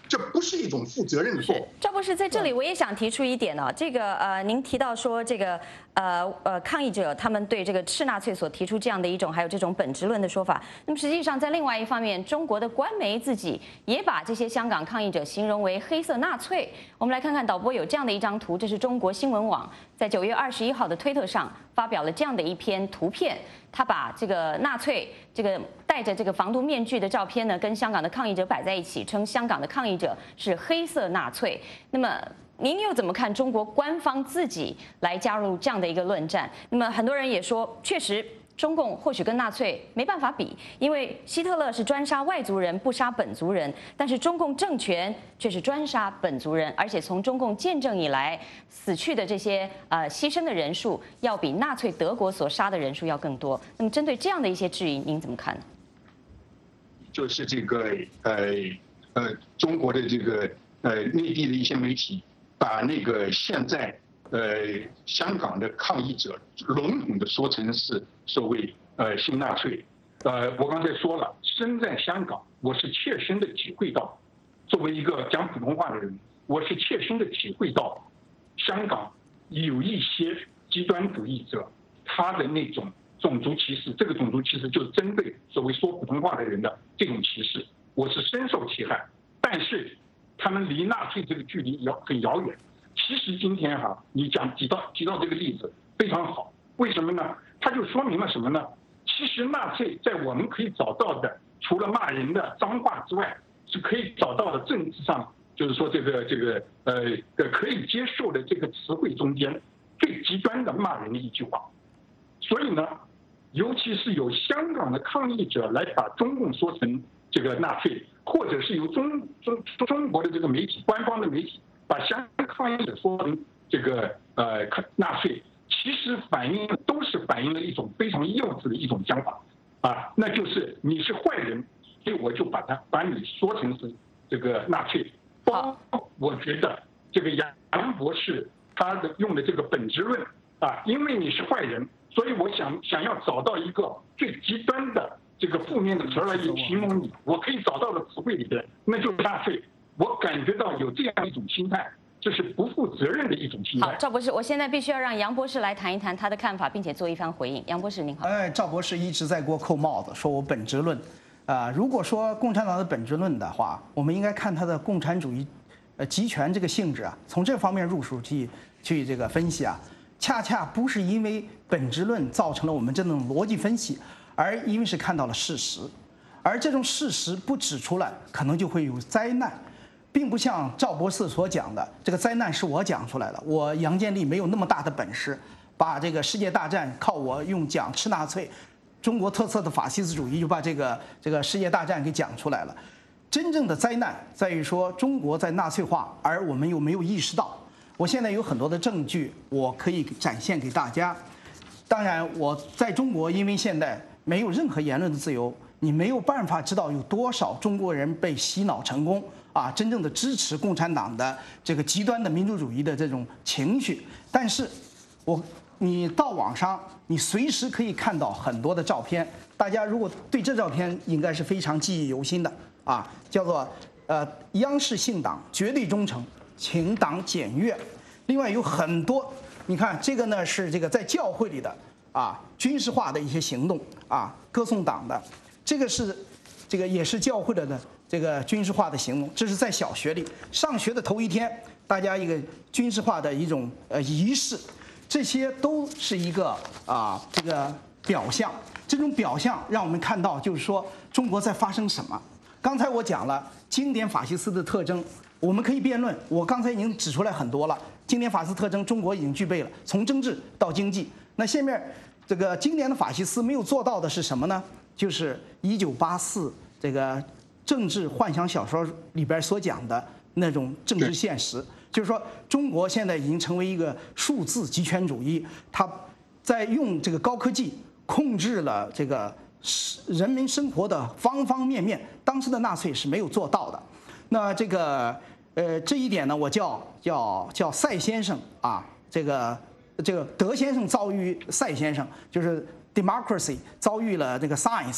这不是一种负责任的做法。 赵博士，在这里我也想提出一点啊，这个呃，您提到说这个呃呃抗议者他们对这个斥纳粹所提出这样的一种还有这种本质论的说法，那么实际上在另外一方面，中国的官媒自己也把这些香港抗议者形容为黑色纳粹。我们来看看导播有这样的一张图，这是中国新闻网在九月二十一号的推特上发表了这样的一篇图片，他把这个纳粹这个戴着这个防毒面具的照片呢，跟香港的抗议者摆在一起，称香港的抗议者是黑色纳粹。那么您又怎么看中国官方自己来加入这样的一个论战？那么很多人也说，确实中共或许跟纳粹没办法比，因为希特勒是专杀外族人，不杀本族人，但是中共政权却是专杀本族人，而且从中共建政以来，死去的这些呃牺牲的人数，要比纳粹德国所杀的人数要更多。那么针对这样的一些质疑，您怎么看呢？ 就是这个呃呃中国的这个呃内地的一些媒体，把那个现在呃香港的抗议者笼统的说成是所谓呃新纳粹。呃，我刚才说了，身在香港，我是切身的体会到，作为一个讲普通话的人，我是切身的体会到，香港有一些极端主义者他的那种种族歧视，这个种族歧视就是针对所谓说普通话的人的这种歧视，我是深受其害。但是他们离纳粹这个距离遥很遥远。其实今天哈、啊，你讲提到提到这个例子非常好，为什么呢？它就说明了什么呢？其实纳粹在我们可以找到的，除了骂人的脏话之外，是可以找到的政治上，就是说这个这个呃可以接受的这个词汇中间最极端的骂人的一句话。所以呢，尤其是有香港的抗议者来把中共说成这个纳粹，或者是由中中中国的这个媒体官方的媒体把香港抗议者说成这个呃纳粹，其实反映都是反映了一种非常幼稚的一种想法啊，那就是你是坏人，所以我就把他把你说成是这个纳粹。包括我觉得这个杨杨博士他的用的这个本质论啊，因为你是坏人，所以我想想要找到一个最极端的这个负面的词来形容你，我可以找到的词汇里边，那就是纳粹。我感觉到有这样一种心态，这是不负责任的一种心态。 好，赵博士，我现在必须要让杨博士来谈一谈他的看法，并且做一番回应。杨博士您好。 哎，赵博士一直在给我扣帽子，说我本质论。啊、呃，如果说共产党的本质论的话，我们应该看他的共产主义，呃，集权这个性质啊，从这方面入手去去这个分析啊，恰恰不是因为本质论造成了我们这种逻辑分析，而因为是看到了事实，而这种事实不指出来，可能就会有灾难。并不像赵博士所讲的，这个灾难是我讲出来的。我杨建立没有那么大的本事，把这个世界大战靠我用讲斥纳粹、中国特色的法西斯主义就把这个这个世界大战给讲出来了。真正的灾难在于说中国在纳粹化，而我们又没有意识到。我现在有很多的证据，我可以展现给大家。当然，我在中国，因为现在没有任何言论的自由，你没有办法知道有多少中国人被洗脑成功。啊，真正的支持共产党的这个极端的民主主义的这种情绪，但是，我你到网上，你随时可以看到很多的照片。大家如果对这照片应该是非常记忆犹新的啊，叫做呃央视信党绝对忠诚，请党检阅。另外有很多，你看这个呢是这个在教会里的啊军事化的一些行动啊，歌颂党的，这个是这个也是教会的呢。这个军事化的行动，这是在小学里上学的头一天，大家一个军事化的一种呃仪式，这些都是一个啊这个表象。这种表象让我们看到，就是说中国在发生什么。刚才我讲了经典法西斯的特征，我们可以辩论。我刚才已经指出来很多了，经典法西斯特征中国已经具备了，从政治到经济。那下面这个经典的法西斯没有做到的是什么呢？就是一九八四这个。政治幻想小说里边所讲的那种政治现实，就是说中国现在已经成为一个数字极权主义，它在用这个高科技控制了这个人民生活的方方面面。当时的纳粹是没有做到的。那这个呃这一点呢，我叫叫叫赛先生啊，这个这个德先生遭遇赛先生，就是 democracy 遭遇了这个 science。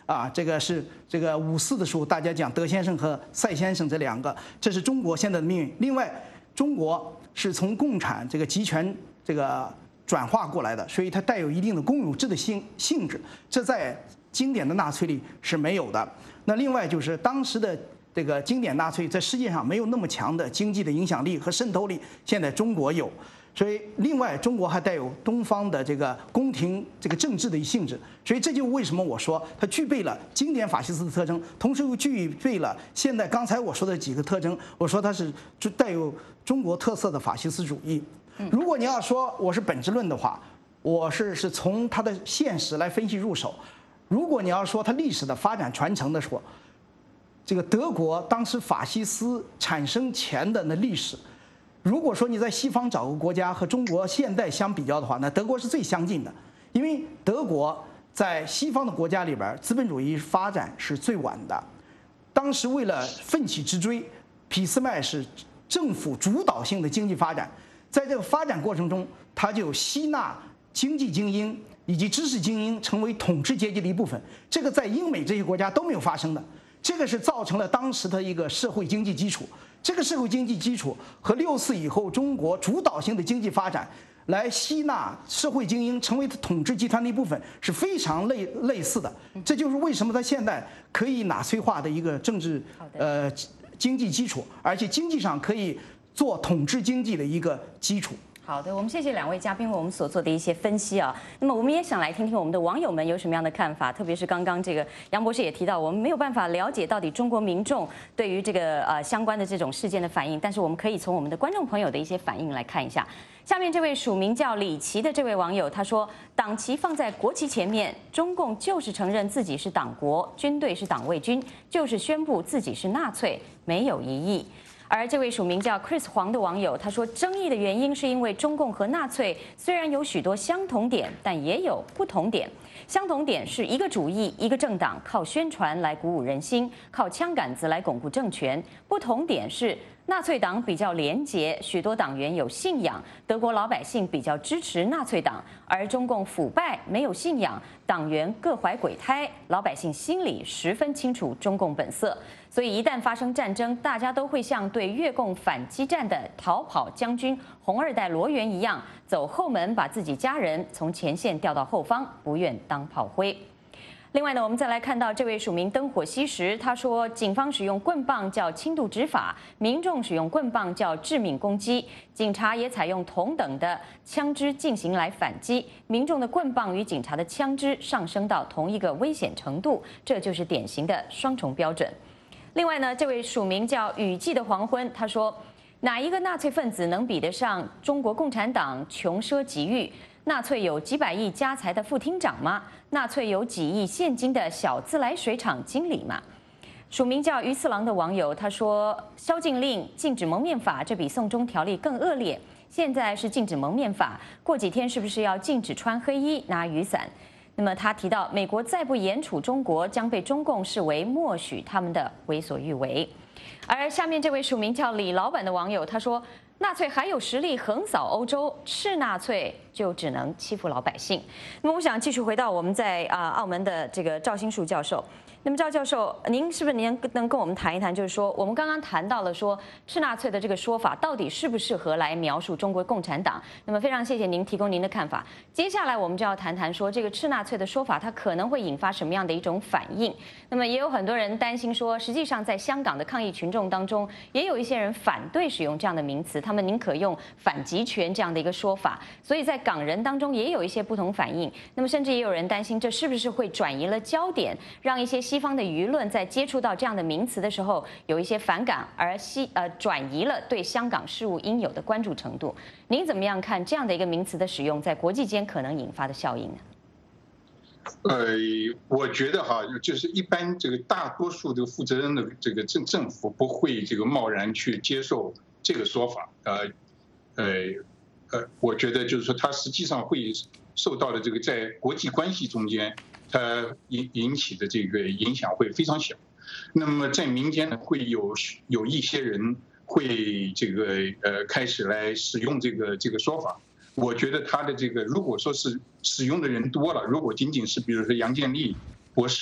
啊，这个是这个五四的时候，大家讲德先生和赛先生这两个，这是中国现在的命运。另外，中国是从共产这个集权这个转化过来的，所以它带有一定的公有制的性性质，这在经典的纳粹里是没有的。那另外就是当时的这个经典纳粹在世界上没有那么强的经济的影响力和渗透力，现在中国有。所以，另外，中国还带有东方的这个宫廷这个政治的性质，所以这就为什么我说它具备了经典法西斯的特征，同时又具备了现在刚才我说的几个特征。我说它是就带有中国特色的法西斯主义。如果你要说我是本质论的话，我是是从它的现实来分析入手。如果你要说它历史的发展传承的时候，这个德国当时法西斯产生前的那历史。如果说你在西方找个国家和中国现代相比较的话，那德国是最相近的，因为德国在西方的国家里边，资本主义发展是最晚的。当时为了奋起直追，俾斯麦是政府主导性的经济发展，在这个发展过程中，他就吸纳经济精英以及知识精英成为统治阶级的一部分，这个在英美这些国家都没有发生的。这个是造成了当时的一个社会经济基础，这个社会经济基础和六四以后中国主导性的经济发展来吸纳社会精英成为统治集团的一部分是非常类类似的。这就是为什么它现在可以纳粹化的一个政治呃经济基础，而且经济上可以做统治经济的一个基础。 好的，我们谢谢两位嘉宾为我们所做的一些分析啊。那么我们也想来听听我们的网友们有什么样的看法，特别是刚刚这个杨博士也提到，我们没有办法了解到底中国民众对于这个呃相关的这种事件的反应，但是我们可以从我们的观众朋友的一些反应来看一下。下面这位署名叫李琦的这位网友他说，党旗放在国旗前面，中共就是承认自己是党国，军队是党卫军，就是宣布自己是纳粹，没有异议。而这位署名叫 Chris 黄的网友他说，争议的原因是因为中共和纳粹虽然有许多相同点，但也有不同点。相同点是一个主义，一个政党，靠宣传来鼓舞人心，靠枪杆子来巩固政权。不同点是纳粹党比较廉洁，许多党员有信仰，德国老百姓比较支持纳粹党，而中共腐败，没有信仰，党员各怀鬼胎，老百姓心里十分清楚中共本色。所以一旦发生战争，大家都会像对越共反击战的逃跑将军红二代罗源一样，走后门把自己家人从前线调到后方，不愿当炮灰。另外呢，我们再来看到这位署名灯火西时，他说，警方使用棍棒叫轻度执法，民众使用棍棒叫致命攻击，警察也采用同等的枪支进行来反击，民众的棍棒与警察的枪支上升到同一个危险程度，这就是典型的双重标准。另外呢，这位署名叫雨季的黄昏，他说，哪一个纳粹分子能比得上中国共产党穷奢极欲？纳粹有几百亿家财的副厅长吗？纳粹有几亿现金的小自来水厂经理吗？署名叫鱼次郎的网友他说，宵禁令、禁止蒙面法，这比送中条例更恶劣。现在是禁止蒙面法，过几天是不是要禁止穿黑衣、拿雨伞？那么他提到，美国再不严处中国，将被中共视为默许他们的为所欲为。而下面这位署名叫李老板的网友他说，纳粹还有实力横扫欧洲，是纳粹就只能欺负老百姓。那么我想继续回到我们在啊澳门的这个赵新树教授。那么赵教授，您是不是您能跟我们谈一谈，就是说我们刚刚谈到了说斥纳粹的这个说法到底适不适合来描述中国共产党？那么非常谢谢您提供您的看法。接下来我们就要谈谈说这个斥纳粹的说法它可能会引发什么样的一种反应。那么也有很多人担心说，实际上在香港的抗议群众当中，也有一些人反对使用这样的名词，他们宁可用反极权这样的一个说法。所以在港人当中也有一些不同反应。那么甚至也有人担心，这是不是会转移了焦点，让一些西方的舆论在接触到这样的名词的时候有一些反感，而西呃转移了对香港事务应有的关注程度。您怎么样看这样的一个名词的使用在国际间可能引发的效应呢？ 呃，我觉得哈，就是一般这个大多数的负责任的这个政政府不会这个贸然去接受这个说法。呃，呃，呃，我觉得就是说，它实际上会受到的这个在国际关系中间，它引引起的这个影响会非常小。那么在民间呢，会有有一些人会这个呃开始来使用这个这个说法。我觉得他的这个，如果说是使用的人多了，如果仅仅是比如说杨建立博士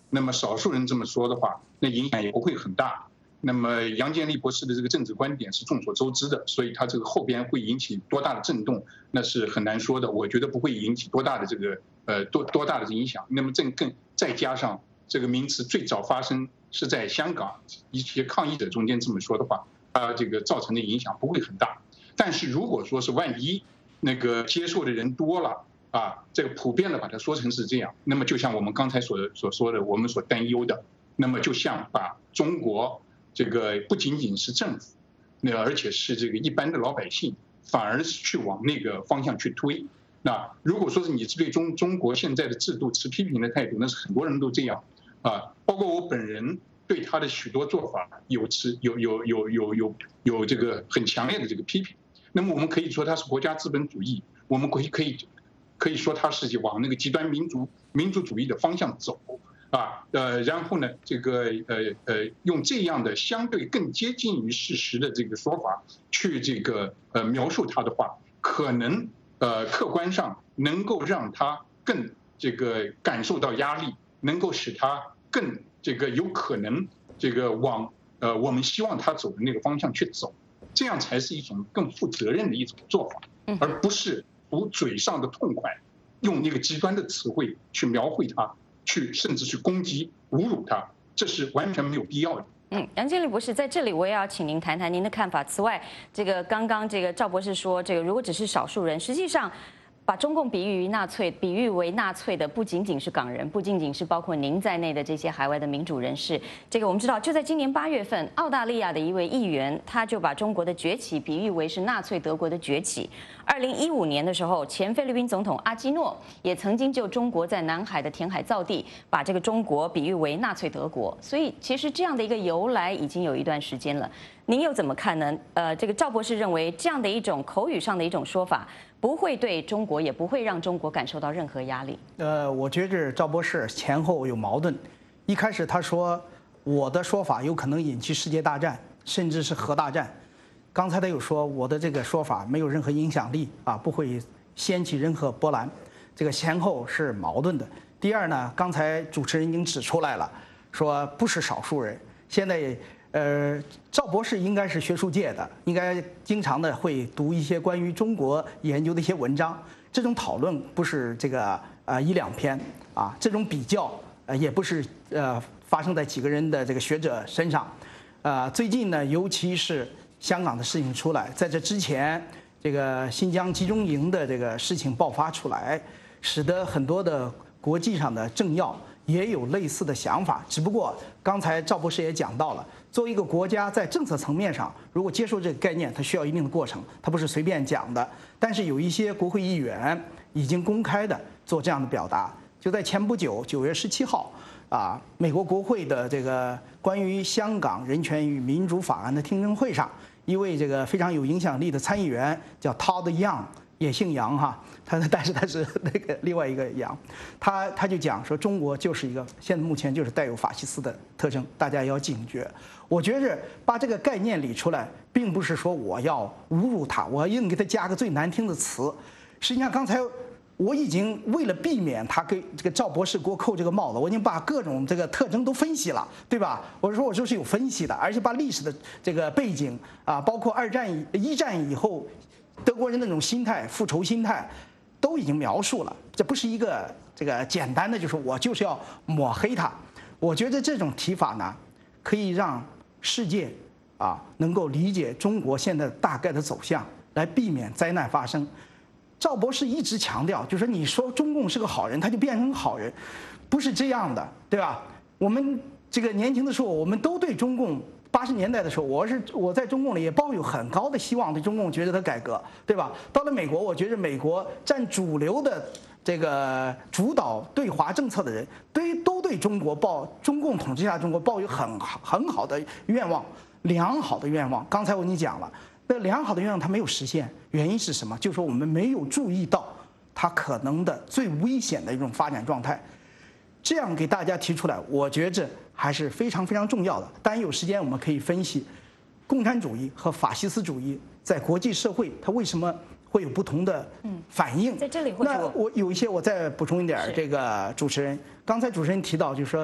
那么少数人这么说的话，那影响也不会很大。那么杨建立博士的这个政治观点是众所周知的，所以他这个后边会引起多大的震动，那是很难说的。我觉得不会引起多大的这个呃多多大的影响。那么这更再加上这个名词最早发生是在香港一些抗议者中间这么说的话，它这个造成的影响不会很大。但是如果说是万一那个接受的人多了啊，这个普遍的把它说成是这样，那么就像我们刚才所所说的，我们所担忧的，那么就像把中国这个不仅仅是政府，那而且是这个一般的老百姓，反而是去往那个方向去推。那如果说是你是对中中国现在的制度持批评的态度，那是很多人都这样啊，包括我本人对他的许多做法有持有有有有有有这个很强烈的这个批评。那么我们可以说它是国家资本主义，我们可以可以可以说它是往那个极端民族民族主义的方向走啊，呃，然后呢，这个呃呃用这样的相对更接近于事实的这个说法去这个呃描述它的话，可能呃客观上能够让它更这个感受到压力，能够使它更这个有可能这个往呃我们希望它走的那个方向去走。这样才是一种更负责任的一种做法，而不是图嘴上的痛快，用那个极端的词汇去描绘它，去甚至去攻击、侮辱它，这是完全没有必要的。 嗯，杨建立博士，在这里我也要请您谈谈您的看法。此外，这个刚刚这个赵博士说，这个如果只是少数人，实际上把中共比喻于纳粹，比喻为纳粹的不仅仅是港人，不仅仅是包括您在内的这些海外的民主人士。这个我们知道，就在今年八月份，澳大利亚的一位议员，他就把中国的崛起比喻为是纳粹德国的崛起。二零一五年的时候，前菲律宾总统阿基诺也曾经就中国在南海的填海造地，把这个中国比喻为纳粹德国。所以，其实这样的一个由来已经有一段时间了。您又怎么看呢？呃，这个赵博士认为这样的一种口语上的一种说法，不会对中国，也不会让中国感受到任何压力。 呃，我觉着赵博士前后有矛盾。一开始他说我的说法有可能引起世界大战，甚至是核大战。刚才他又说我的这个说法没有任何影响力啊，不会掀起任何波澜。这个前后是矛盾的。第二呢，刚才主持人已经指出来了，说不是少数人。现在呃，赵博士应该是学术界的，应该经常的会读一些关于中国研究的一些文章。这种讨论不是这个呃一两篇啊，这种比较呃也不是呃发生在几个人的这个学者身上。呃，最近呢，尤其是香港的事情出来，在这之前，这个新疆集中营的这个事情爆发出来，使得很多的国际上的政要也有类似的想法。只不过刚才赵博士也讲到了，作为一个国家在政策层面上，如果接受这个概念，它需要一定的过程，它不是随便讲的。但是有一些国会议员已经公开的做这样的表达。就在前不久，九月十七号，啊，美国国会的这个关于香港人权与民主法案的听证会上，一位这个非常有影响力的参议员叫 Todd Young， 也姓杨哈，他但是他是那个另外一个杨，他他就讲说中国就是一个现在目前就是带有法西斯的特征，大家要警觉。我觉着把这个概念理出来，并不是说我要侮辱他，我要硬给他加个最难听的词。实际上刚才我已经为了避免他给这个赵博士给我扣这个帽子，我已经把各种这个特征都分析了，对吧？我说我就是有分析的，而且把历史的这个背景啊，包括二战一战以后德国人那种心态、复仇心态，都已经描述了。这不是一个这个简单的，就是我就是要抹黑他。我觉得这种提法呢，可以让世界啊能够理解中国现在大概的走向，来避免灾难发生。赵博士一直强调，就是你说中共是个好人，他就变成好人，不是这样的，对吧？我们这个年轻的时候，我们都对中共，八十年代的时候，我是我在中共里也抱有很高的希望，对中共觉得他改革，对吧？到了美国，我觉得美国占主流的这个主导对华政策的人，对都对中国抱中共统治下中国抱有很很好的愿望，良好的愿望。刚才我跟你讲了。那良好的愿望它没有实现，原因是什么？就是说我们没有注意到它可能的最危险的一种发展状态。这样给大家提出来，我觉着还是非常非常重要的。当然有时间我们可以分析，共产主义和法西斯主义在国际社会它为什么会有不同的反应。 在这里， 那我有一些我再补充一点，这个主持人刚才主持人提到，就是说，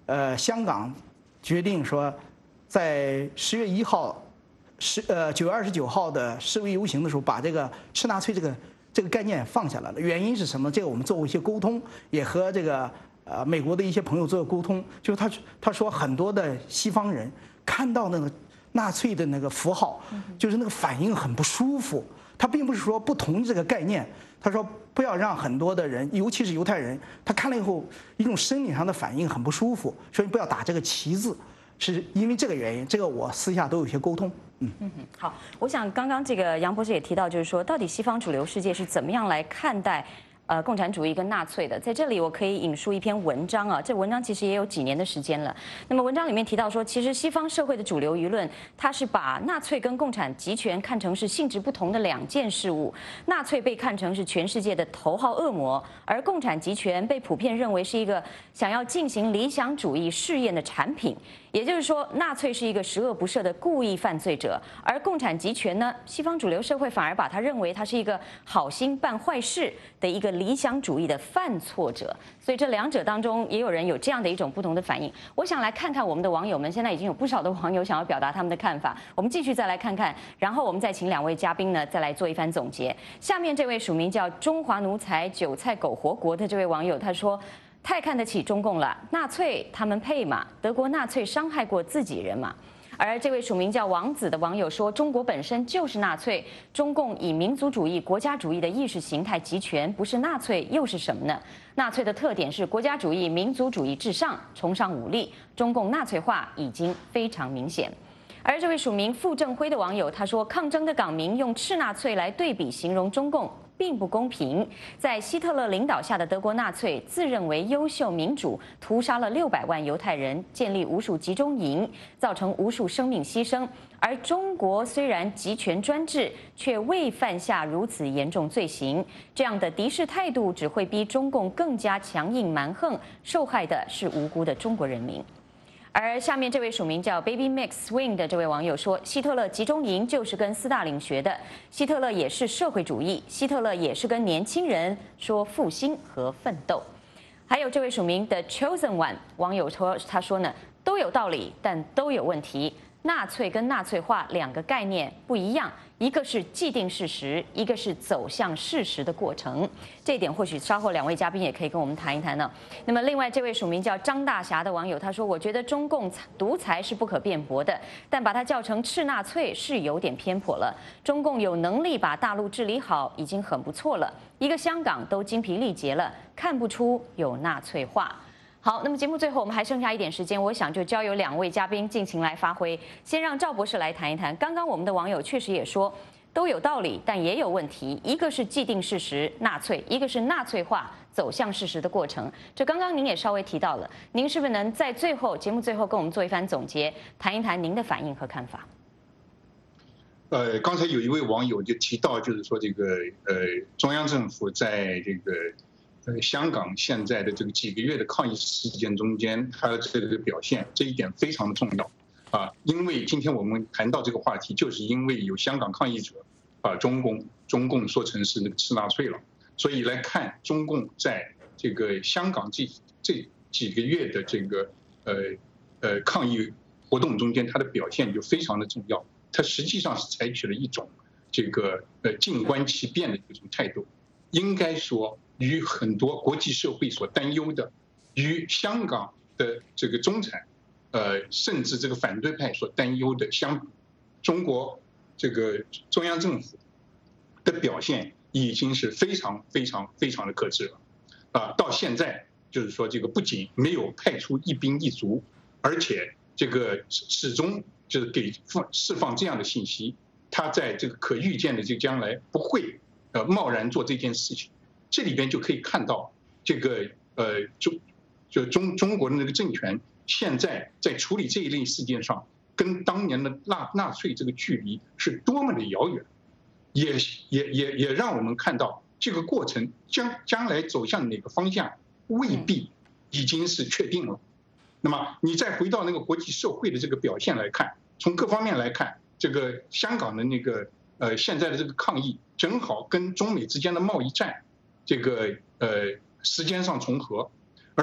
呃，香港决定说，在十月一号，十呃九月二十九号的示威游行的时候，把这个吃纳粹这个这个概念放下来了。原因是什么？这个我们做过一些沟通，也和这个呃美国的一些朋友做过沟通。就是他他说很多的西方人看到那个纳粹的那个符号，就是那个反应很不舒服。他并不是说不同意这个概念，他说不要让很多的人，尤其是犹太人，他看了以后一种生理上的反应很不舒服，所以不要打这个旗字，是因为这个原因。这个我私下都有些沟通。嗯嗯哼，好，我想刚刚这个杨博士也提到，就是说到底西方主流世界是怎么样来看待呃共产主义跟纳粹的。在这里我可以引述一篇文章啊，这文章其实也有几年的时间了。那么文章里面提到说，其实西方社会的主流舆论，它是把纳粹跟共产集权看成是性质不同的两件事物。纳粹被看成是全世界的头号恶魔，而共产集权被普遍认为是一个想要进行理想主义试验的产品。也就是说，纳粹是一个十恶不赦的故意犯罪者，而共产集权呢，西方主流社会反而把他认为他是一个好心办坏事的一个理想主义的犯错者。所以这两者当中，也有人有这样的一种不同的反应。我想来看看我们的网友们，现在已经有不少的网友想要表达他们的看法。我们继续再来看看，然后我们再请两位嘉宾呢，再来做一番总结。下面这位署名叫中华奴才韭菜狗活国的这位网友，他说，太看得起中共了，纳粹他们配吗？德国纳粹伤害过自己人吗？而这位署名叫王子的网友说，中国本身就是纳粹，中共以民族主义、国家主义的意识形态集权，不是纳粹又是什么呢？纳粹的特点是国家主义、民族主义至上，崇尚武力，中共纳粹化已经非常明显。而这位署名傅正辉的网友他说，抗争的港民用赤纳粹来对比形容中共并不公平。在希特勒领导下的德国纳粹自认为优秀民主，屠杀了六百万犹太人，建立无数集中营，造成无数生命牺牲。而中国虽然集权专制，却未犯下如此严重罪行。这样的敌视态度只会逼中共更加强硬蛮横，受害的是无辜的中国人民。而下面这位署名叫 Baby Mix Swing 的这位网友说，希特勒集中营就是跟斯大林学的，希特勒也是社会主义，希特勒也是跟年轻人说复兴和奋斗。还有这位署名的 Chosen One 网友说，他说呢，都有道理，但都有问题。纳粹跟纳粹化两个概念不一样，一个是既定事实，一个是走向事实的过程。这一点或许稍后两位嘉宾也可以跟我们谈一谈呢。那么另外这位署名叫张大侠的网友他说，我觉得中共独裁是不可辩驳的，但把它叫成赤纳粹是有点偏颇了。中共有能力把大陆治理好已经很不错了，一个香港都精疲力竭了，看不出有纳粹化。好，那么节目最后我们还剩下一点时间，我想就交由两位嘉宾尽情来发挥。先让赵博士来谈一谈，刚刚我们的网友确实也说都有道理，但也有问题。一个是既定事实纳粹，一个是纳粹化走向事实的过程。这刚刚您也稍微提到了，您是不是能在最后节目最后跟我们做一番总结，谈一谈您的反应和看法？ 呃，刚才有一位网友就提到，就是说这个呃中央政府在这个。呃，香港现在的这个几个月的抗议事件中间，它的这个表现，这一点非常的重要啊。因为今天我们谈到这个话题，就是因为有香港抗议者把中共中共说成是那个赤纳粹了，所以来看中共在这个香港这这几个月的这个呃呃抗议活动中间，它的表现就非常的重要。它实际上是采取了一种这个呃静观其变的一种态度，应该说。与很多国际社会所担忧的，与香港的这个中产，呃，甚至这个反对派所担忧的相比，中国这个中央政府的表现已经是非常非常非常的克制了，啊，到现在就是说这个不仅没有派出一兵一卒，而且这个始终就是给放释放这样的信息，他在这个可预见的这个将来不会呃贸然做这件事情。这里边就可以看到，这个呃中就中中国的那个政权现在在处理这一类事件上，跟当年的纳纳粹这个距离是多么的遥远，也也也也让我们看到这个过程将将来走向哪个方向未必已经是确定了。那么你再回到那个国际社会的这个表现来看，从各方面来看，这个香港的那个呃现在的这个抗议正好跟中美之间的贸易战。这个呃时间上重合，而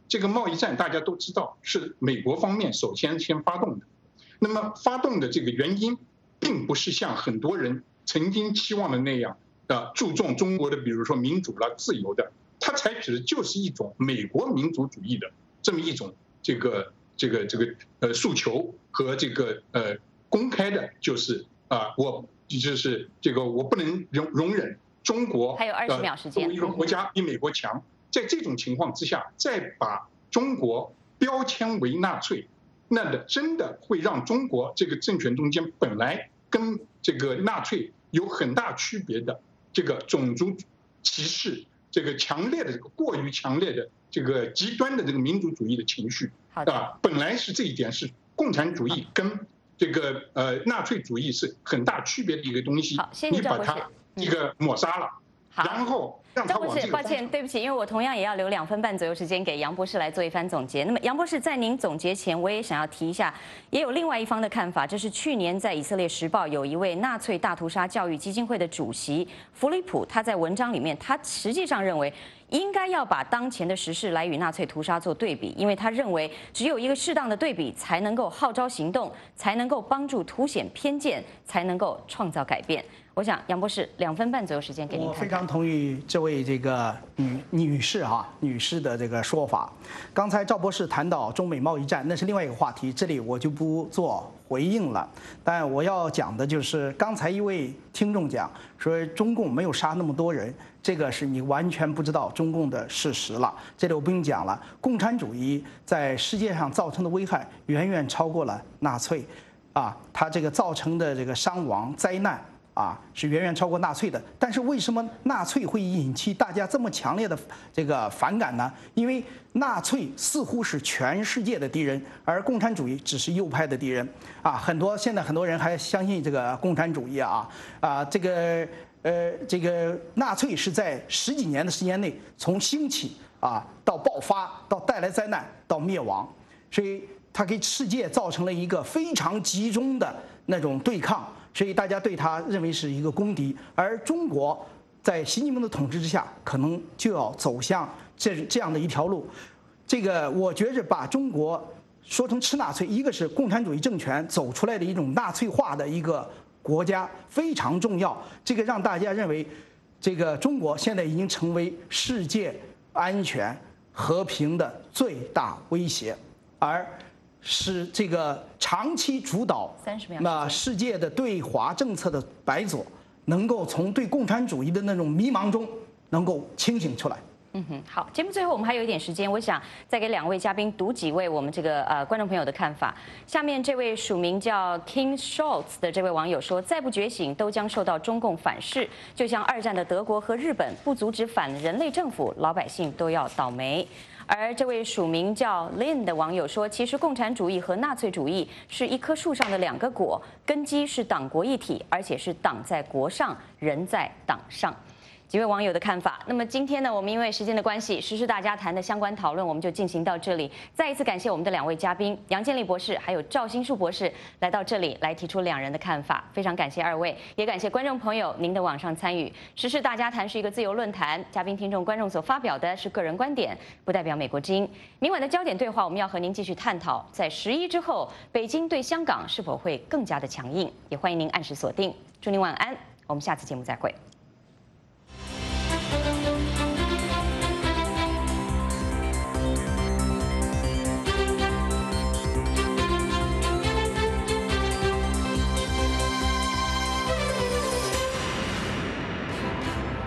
这个贸易战大家都知道是美国方面首先先发动的，那么发动的这个原因，并不是像很多人曾经期望的那样的注重中国的，比如说民主了、自由的，他采取的就是一种美国民族主义的这么一种这个这个这个呃诉求和这个呃公开的，就是啊、呃、我就是这个我不能容容忍中国还有二十秒时间， 作为一个国家比美国强，在这种情况之下，再把中国标签为纳粹，那的真的会让中国这个政权中间本来跟这个纳粹有很大区别的这个种族歧视，这个强烈的这个过于强烈的这个极端的这个民族主义的情绪啊，本来是这一点是共产主义跟这个呃纳粹主义是很大区别的一个东西，你把它这个抹杀了，然后。 张博士，抱歉，对不起，因为我同样也要留两分半左右时间给杨博士来做一番总结。那么，杨博士在您总结前，我也想要提一下，也有另外一方的看法，这是去年在《以色列时报》有一位纳粹大屠杀教育基金会的主席弗里普，他在文章里面，他实际上认为应该要把当前的时事来与纳粹屠杀做对比，因为他认为只有一个适当的对比，才能够号召行动，才能够帮助凸显偏见，才能够创造改变。我想杨博士两分半左右时间给您看看。 我非常同意这位这个女女士啊女士的这个说法。刚才赵博士谈到中美贸易战，那是另外一个话题，这里我就不做回应了。但我要讲的就是刚才一位听众讲说中共没有杀那么多人，这个是你完全不知道中共的事实了。这里我不用讲了，共产主义在世界上造成的危害远远超过了纳粹，啊，它这个造成的这个伤亡灾难。啊，是远远超过纳粹的。但是为什么纳粹会引起大家这么强烈的这个反感呢？因为纳粹似乎是全世界的敌人，而共产主义只是右派的敌人。啊，很多现在很多人还相信这个共产主义啊啊，这个呃这个纳粹是在十几年的时间内从兴起啊到爆发到带来灾难到灭亡，所以它给世界造成了一个非常集中的那种对抗。所以大家对他认为是一个公敌，而中国在习近平的统治之下，可能就要走向这这样的一条路。这个我觉着把中国说成吃纳粹，一个是共产主义政权走出来的一种纳粹化的一个国家非常重要，这个让大家认为，这个中国现在已经成为世界安全和平的最大威胁，而。是这个长期主导那世界的对华政策的白左，能够从对共产主义的那种迷茫中能够清醒出来。 嗯哼，好，节目最后我们还有一点时间，我想再给两位嘉宾读几位我们这个呃观众朋友的看法。下面这位署名叫 King Schultz 的这位网友说，再不觉醒都将受到中共反噬，就像二战的德国和日本，不阻止反人类政府，老百姓都要倒霉。而这位署名叫 Lin 的网友说，其实共产主义和纳粹主义是一棵树上的两个果，根基是党国一体，而且是党在国上，人在党上。几位网友的看法。那么今天呢，我们因为时间的关系，时事大家谈的相关讨论我们就进行到这里。再一次感谢我们的两位嘉宾杨建立博士还有赵新树博士来到这里来提出两人的看法，非常感谢二位，也感谢观众朋友您的网上参与。时事大家谈是一个自由论坛，嘉宾、听众、观众所发表的是个人观点，不代表美国之音。明晚的焦点对话，我们要和您继续探讨，在十一之后，北京对香港是否会更加的强硬？也欢迎您按时锁定。祝您晚安，我们下次节目再会。